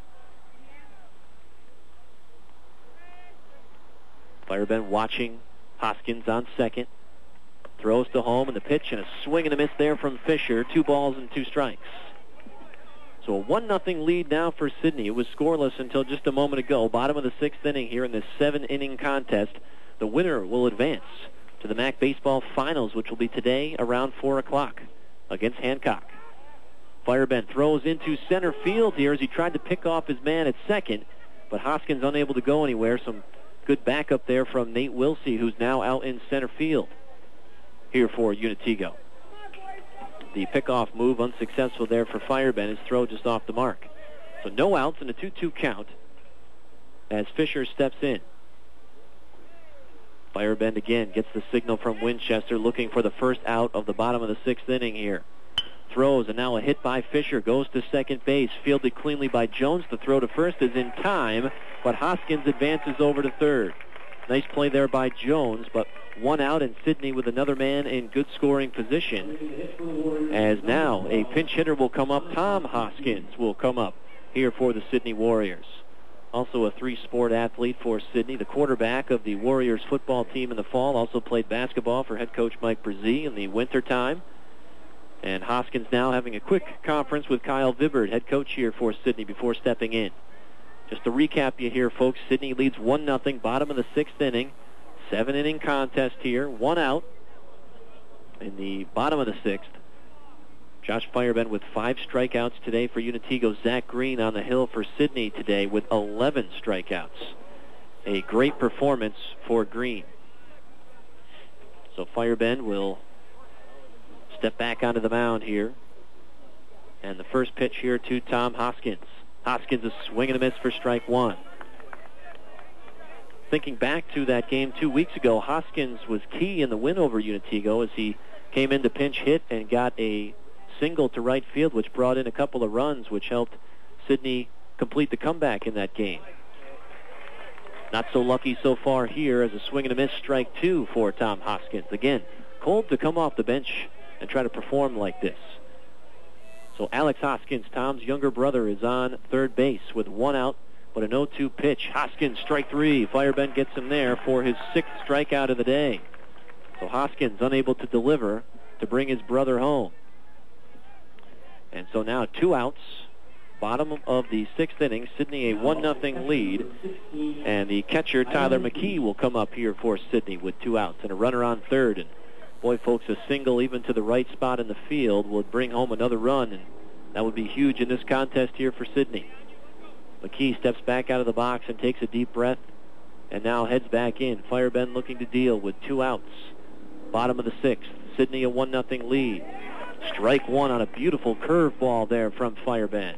Firebend watching Hoskins on second. Throws to home, and the pitch and a swing and a miss there from Fisher. 2 balls and 2 strikes. So a 1-0 lead now for Sidney. It was scoreless until just a moment ago. Bottom of the 6th inning here in this 7-inning contest. The winner will advance to the MAC Baseball Finals, which will be today around 4 o'clock against Hancock. Firebend throws into center field here as he tried to pick off his man at second, but Hoskins unable to go anywhere. Some good backup there from Nate Wilsey, who's now out in center field here for Unitigo. The pickoff move unsuccessful there for Firebend. His throw just off the mark. So no outs and a 2-2 count as Fisher steps in. Firebend again gets the signal from Winchester looking for the first out of the bottom of the 6th inning here. Throws, and now a hit by Fisher. Goes to second base. Fielded cleanly by Jones. The throw to first is in time, but Hoskins advances over to third. Nice play there by Jones, but 1 out, and Sidney with another man in good scoring position. As now a pinch hitter will come up. Tom Hoskins will come up here for the Sidney Warriors. Also a 3-sport athlete for Sidney, the quarterback of the Warriors football team in the fall. Also played basketball for head coach Mike Brzee in the wintertime. And Hoskins now having a quick conference with Kyle Vibbert, head coach here for Sidney, before stepping in. Just to recap you here, folks, Sidney leads 1-0, bottom of the 6th inning. 7-inning contest here, 1 out in the bottom of the 6th. Josh Firebend with 5 strikeouts today for Unitigo. Zach Green on the hill for Sidney today with 11 strikeouts. A great performance for Green. So Firebend will step back onto the mound here. And the first pitch here to Tom Hoskins. Hoskins is swinging a miss for strike 1. Thinking back to that game 2 weeks ago, Hoskins was key in the win over Unitigo as he came in to pinch hit and got a single to right field, which brought in a couple of runs, which helped Sidney complete the comeback in that game. Not so lucky so far here as a swing and a miss, strike 2 for Tom Hoskins. Again, cold to come off the bench and try to perform like this. So Alex Hoskins, Tom's younger brother, is on third base with 1 out, but an 0-2 pitch. Hoskins, strike 3. Firebend gets him there for his 6th strikeout of the day. So Hoskins unable to deliver to bring his brother home. And so now 2 outs, bottom of the 6th inning. Sidney a 1-0 lead. And the catcher, Tyler McKee, will come up here for Sidney with 2 outs and a runner on third. And boy, folks, a single even to the right spot in the field would bring home another run, and that would be huge in this contest here for Sidney. McKee steps back out of the box and takes a deep breath and now heads back in. Firebend looking to deal with 2 outs. Bottom of the 6th. Sidney a 1-0 lead. Strike 1 on a beautiful curveball there from Firebend.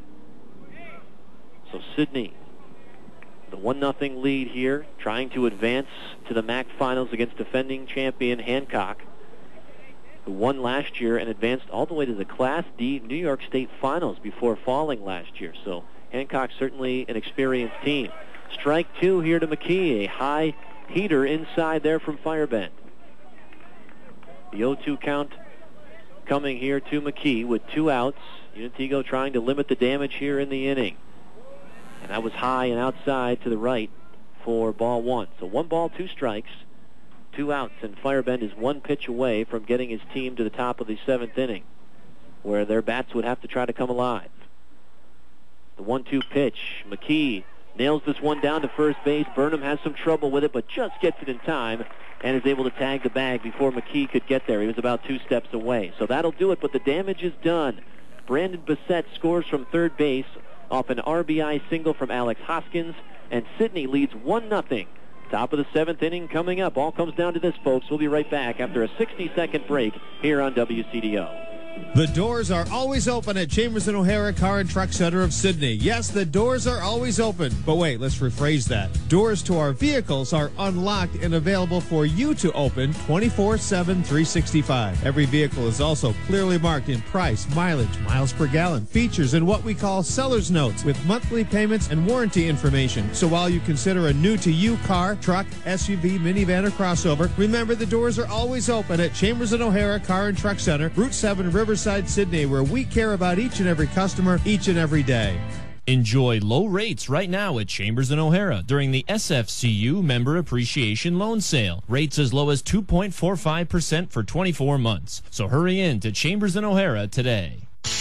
So Sidney, the 1-0 lead here, trying to advance to the MAC Finals against defending champion Hancock, who won last year and advanced all the way to the Class D New York State Finals before falling last year. So Hancock certainly an experienced team. Strike 2 here to McKee, a high heater inside there from Firebend. The 0-2 count coming here to McKee with 2 outs. Unitigo trying to limit the damage here in the inning. And that was high and outside to the right for ball 1. So 1 ball, 2 strikes, 2 outs, and Firebend is 1 pitch away from getting his team to the top of the 7th inning, where their bats would have to try to come alive. The 1-2 pitch. McKee nails this one down to first base. Burnham has some trouble with it, but just gets it in time and is able to tag the bag before McKee could get there. He was about 2 steps away. So that'll do it, but the damage is done. Brandon Bissett scores from third base off an RBI single from Alex Hoskins, and Sidney leads 1-0. Top of the 7th inning coming up. All comes down to this, folks. We'll be right back after a 60-second break here on WCDO. The doors are always open at Chambers & O'Hara Car and Truck Center of Sidney. Yes, the doors are always open. But wait, let's rephrase that. Doors to our vehicles are unlocked and available for you to open 24/7, 365. Every vehicle is also clearly marked in price, mileage, miles per gallon, features, and what we call seller's notes with monthly payments and warranty information. So while you consider a new-to-you car, truck, SUV, minivan, or crossover, remember the doors are always open at Chambers & O'Hara Car and Truck Center, Route 7, Riverside, Sidney, where we care about each and every customer each and every day. Enjoy low rates right now at Chambers & O'Hara during the SFCU Member Appreciation Loan Sale. Rates as low as 2.45% for 24 months. So hurry in to Chambers & O'Hara today.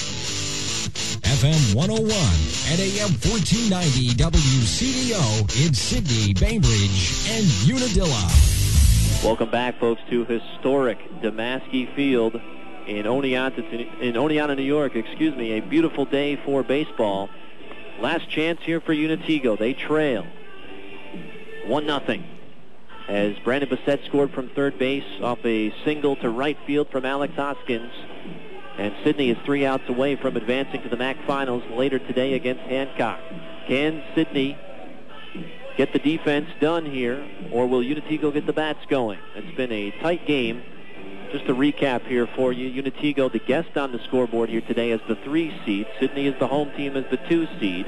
FM 101 and AM 1490 WCDO in Sidney, Bainbridge, and Unadilla. Welcome back, folks, to historic Damaski Field in Oneonta, New York. A beautiful day for baseball. Last chance here for Unitego. They trail 1-0 as Brandon Bassett scored from third base off a single to right field from Alex Hoskins. And Sidney is 3 outs away from advancing to the MAC Finals later today against Hancock. Can Sidney get the defense done here, or will Unitego get the bats going? It's been a tight game. Just to recap here for you, Unitego, the guest on the scoreboard here today, is the 3 seed. Sidney is the home team as the 2 seed.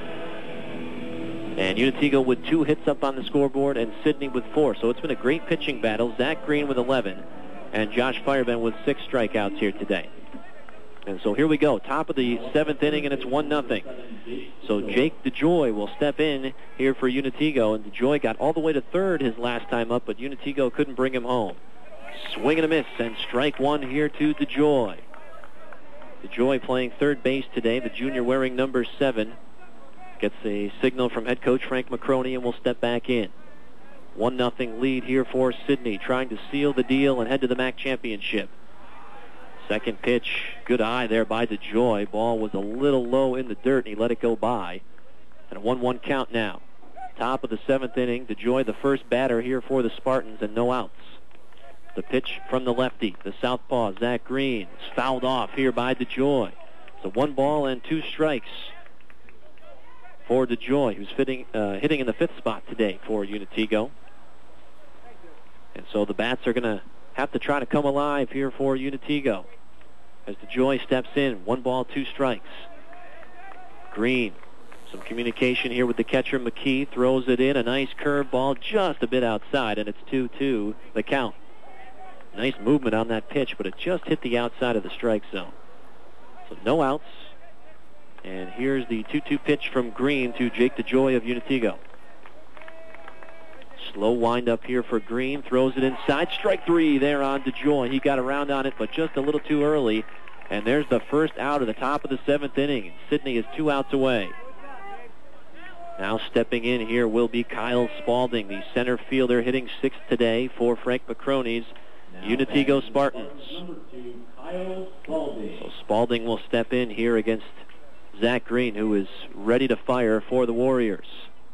And Unitego with 2 hits up on the scoreboard and Sidney with 4. So it's been a great pitching battle. Zach Green with 11 and Josh Fireman with 6 strikeouts here today. And so here we go, top of the 7th inning, and it's 1-0. So Jake DeJoy will step in here for Unitego, and DeJoy got all the way to third his last time up, but Unitego couldn't bring him home. Swing and a miss, and strike 1 here to DeJoy. DeJoy playing third base today, the junior wearing number 7. Gets a signal from head coach Frank McCroney and will step back in. 1-0 lead here for Sidney, trying to seal the deal and head to the MAC championship. Second pitch, good eye there by DeJoy. Ball was a little low in the dirt, and he let it go by. And a 1-1 count now. Top of the 7th inning, DeJoy the first batter here for the Spartans, and no outs. The pitch from the lefty, the southpaw, Zach Green. It's fouled off here by DeJoy. So 1 ball and 2 strikes for DeJoy, who's hitting in the 5th spot today for Unitego. And so the bats are going to have to try to come alive here for Unitego as DeJoy steps in. 1 ball, 2 strikes. Green, some communication here with the catcher McKee, throws it in. A nice curve ball just a bit outside, and it's 2-2 the count. Nice movement on that pitch, but it just hit the outside of the strike zone. So no outs. And here's the 2-2 pitch from Green to Jake DeJoy of Unitego. Slow wind up here for Green. Throws it inside. Strike 3 there on DeJoy. He got around on it, but just a little too early. And there's the first out of the top of the 7th inning. Sidney is 2 outs away. Now stepping in here will be Kyle Spalding, the center fielder, hitting 6th today for Frank McCroney's Unitego Spartans. So Spalding will step in here against Zach Green, who is ready to fire for the Warriors.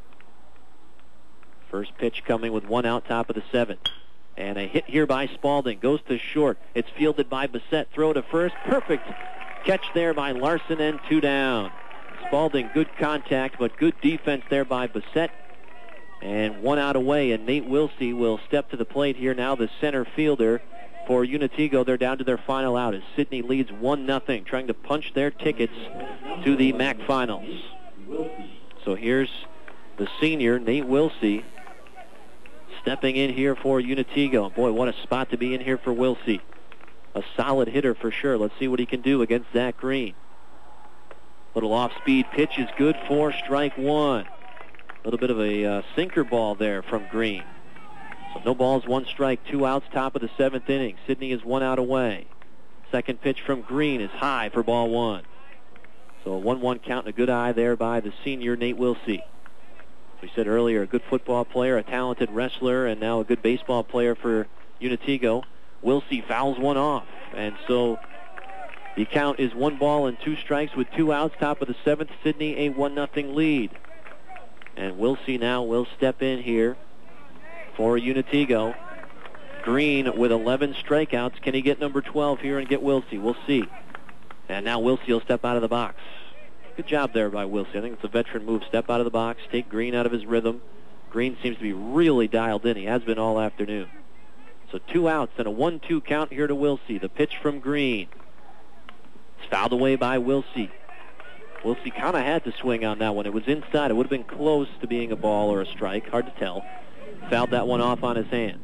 First pitch coming with 1 out, top of the 7th. And a hit here by Spalding. Goes to short. It's fielded by Bassett. Throw to first. Perfect catch there by Larson, and 2 down. Spalding, good contact, but good defense there by Bassett. And 1 out away, and Nate Wilsey will step to the plate here now, the center fielder for Unitego. They're down to their final out as Sidney leads 1-0, trying to punch their tickets to the MAC Finals. So here's the senior, Nate Wilsey, stepping in here for Unitego. Boy, what a spot to be in here for Wilsey. A solid hitter for sure. Let's see what he can do against Zach Green. Little off-speed pitch is good for strike 1. A little bit of a sinker ball there from Green. So no balls, 1 strike, 2 outs, top of the 7th inning. Sidney is 1 out away. Second pitch from Green is high for ball 1. So a 1-1 count and a good eye there by the senior Nate Wilsey. We said earlier, a good football player, a talented wrestler, and now a good baseball player for Unitego. Wilsey fouls one off. And so The count is 1 ball and 2 strikes with 2 outs. Top of the 7th, Sidney a 1-0 lead. And Wilsey now will step in here for Unitigo. Green with 11 strikeouts. Can he get number 12 here and get Wilsey? We'll see. And now Wilsey will step out of the box. Good job there by Wilsey. I think it's a veteran move. Step out of the box, take Green out of his rhythm. Green seems to be really dialed in. He has been all afternoon. So 2 outs and a 1-2 count here to Wilsey. The pitch from Green. It's fouled away by Wilsey. Wilsey kind of had to swing on that one. It was inside. It would have been close to being a ball or a strike. Hard to tell. Fouled that one off on his hands.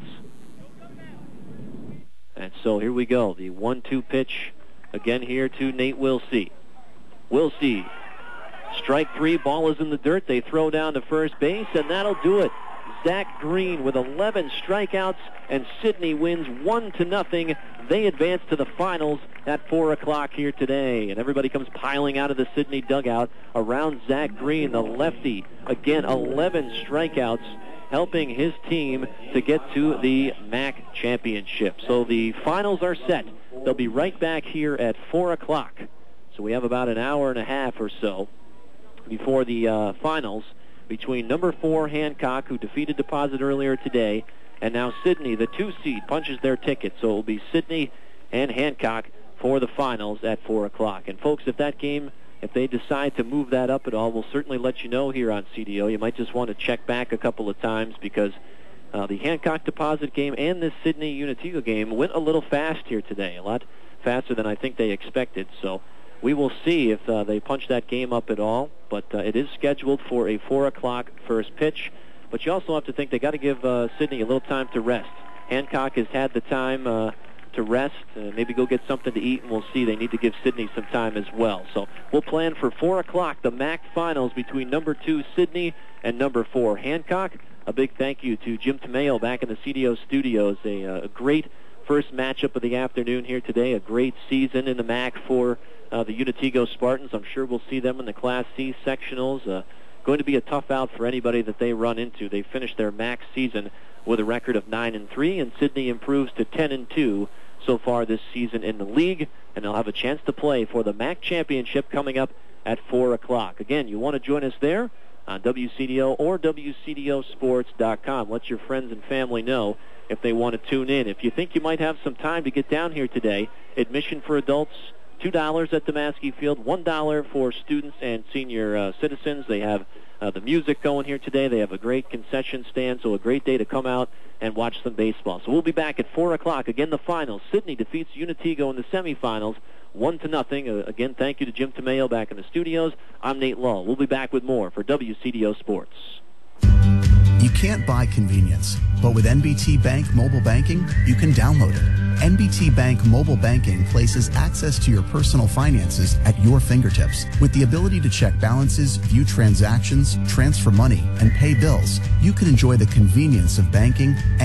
And so here we go. The 1-2 pitch again here to Nate Wilsey. Wilsey, strike 3. Ball is in the dirt. They throw down to first base, and that'll do it. Zach Green with 11 strikeouts, and Sidney wins 1-0. They advance to the finals at 4 o'clock here today. And everybody comes piling out of the Sidney dugout around Zach Green, the lefty. Again, 11 strikeouts, helping his team to get to the MAC championship. So the finals are set. They'll be right back here at 4 o'clock. So we have about an hour and a half or so before the finals between number 4 Hancock, who defeated Deposit earlier today, and now Sidney, the 2 seed, punches their ticket. So it will be Sidney and Hancock for the finals at 4 o'clock. And folks, if that game, if they decide to move that up at all, we'll certainly let you know here on CDO. You might just want to check back a couple of times because the Hancock Deposit game and this Sidney Unitigo game went a little fast here today, a lot faster than I think they expected. So we will see if they punch that game up at all, but it is scheduled for a 4 o'clock first pitch. But you also have to think they got to give Sidney a little time to rest. Hancock has had the time to rest, maybe go get something to eat, and we'll see. They need to give Sidney some time as well. So we'll plan for 4 o'clock, the MAC finals between number 2 Sidney and number 4 Hancock. A big thank you to Jim Tomeo back in the CDO studios. A great first matchup of the afternoon here today. A great season in the MAC for the Unitigo Spartans. I'm sure we'll see them in the Class C sectionals. Going to be a tough out for anybody that they run into. They finished their MAC season with a record of 9-3, and Sidney improves to 10-2 so far this season in the league, and they'll have a chance to play for the MAC championship coming up at 4 o'clock. Again, you want to join us there on WCDO or WCDOsports.com. Let your friends and family know if they want to tune in. If you think you might have some time to get down here today, admission for adults, $2 at Damaski Field, $1 for students and senior citizens. They have the music going here today. They have a great concession stand, so a great day to come out and watch some baseball. So we'll be back at 4 o'clock. Again, the finals. Sidney defeats Unitigo in the semifinals, 1-0. Again, thank you to Jim Tomeo back in the studios. I'm Nate Lull. We'll be back with more for WCDO Sports. You can't buy convenience, but with NBT Bank mobile banking, you can download it. NBT Bank mobile banking places access to your personal finances at your fingertips. With the ability to check balances, view transactions, transfer money, and pay bills, you can enjoy the convenience of banking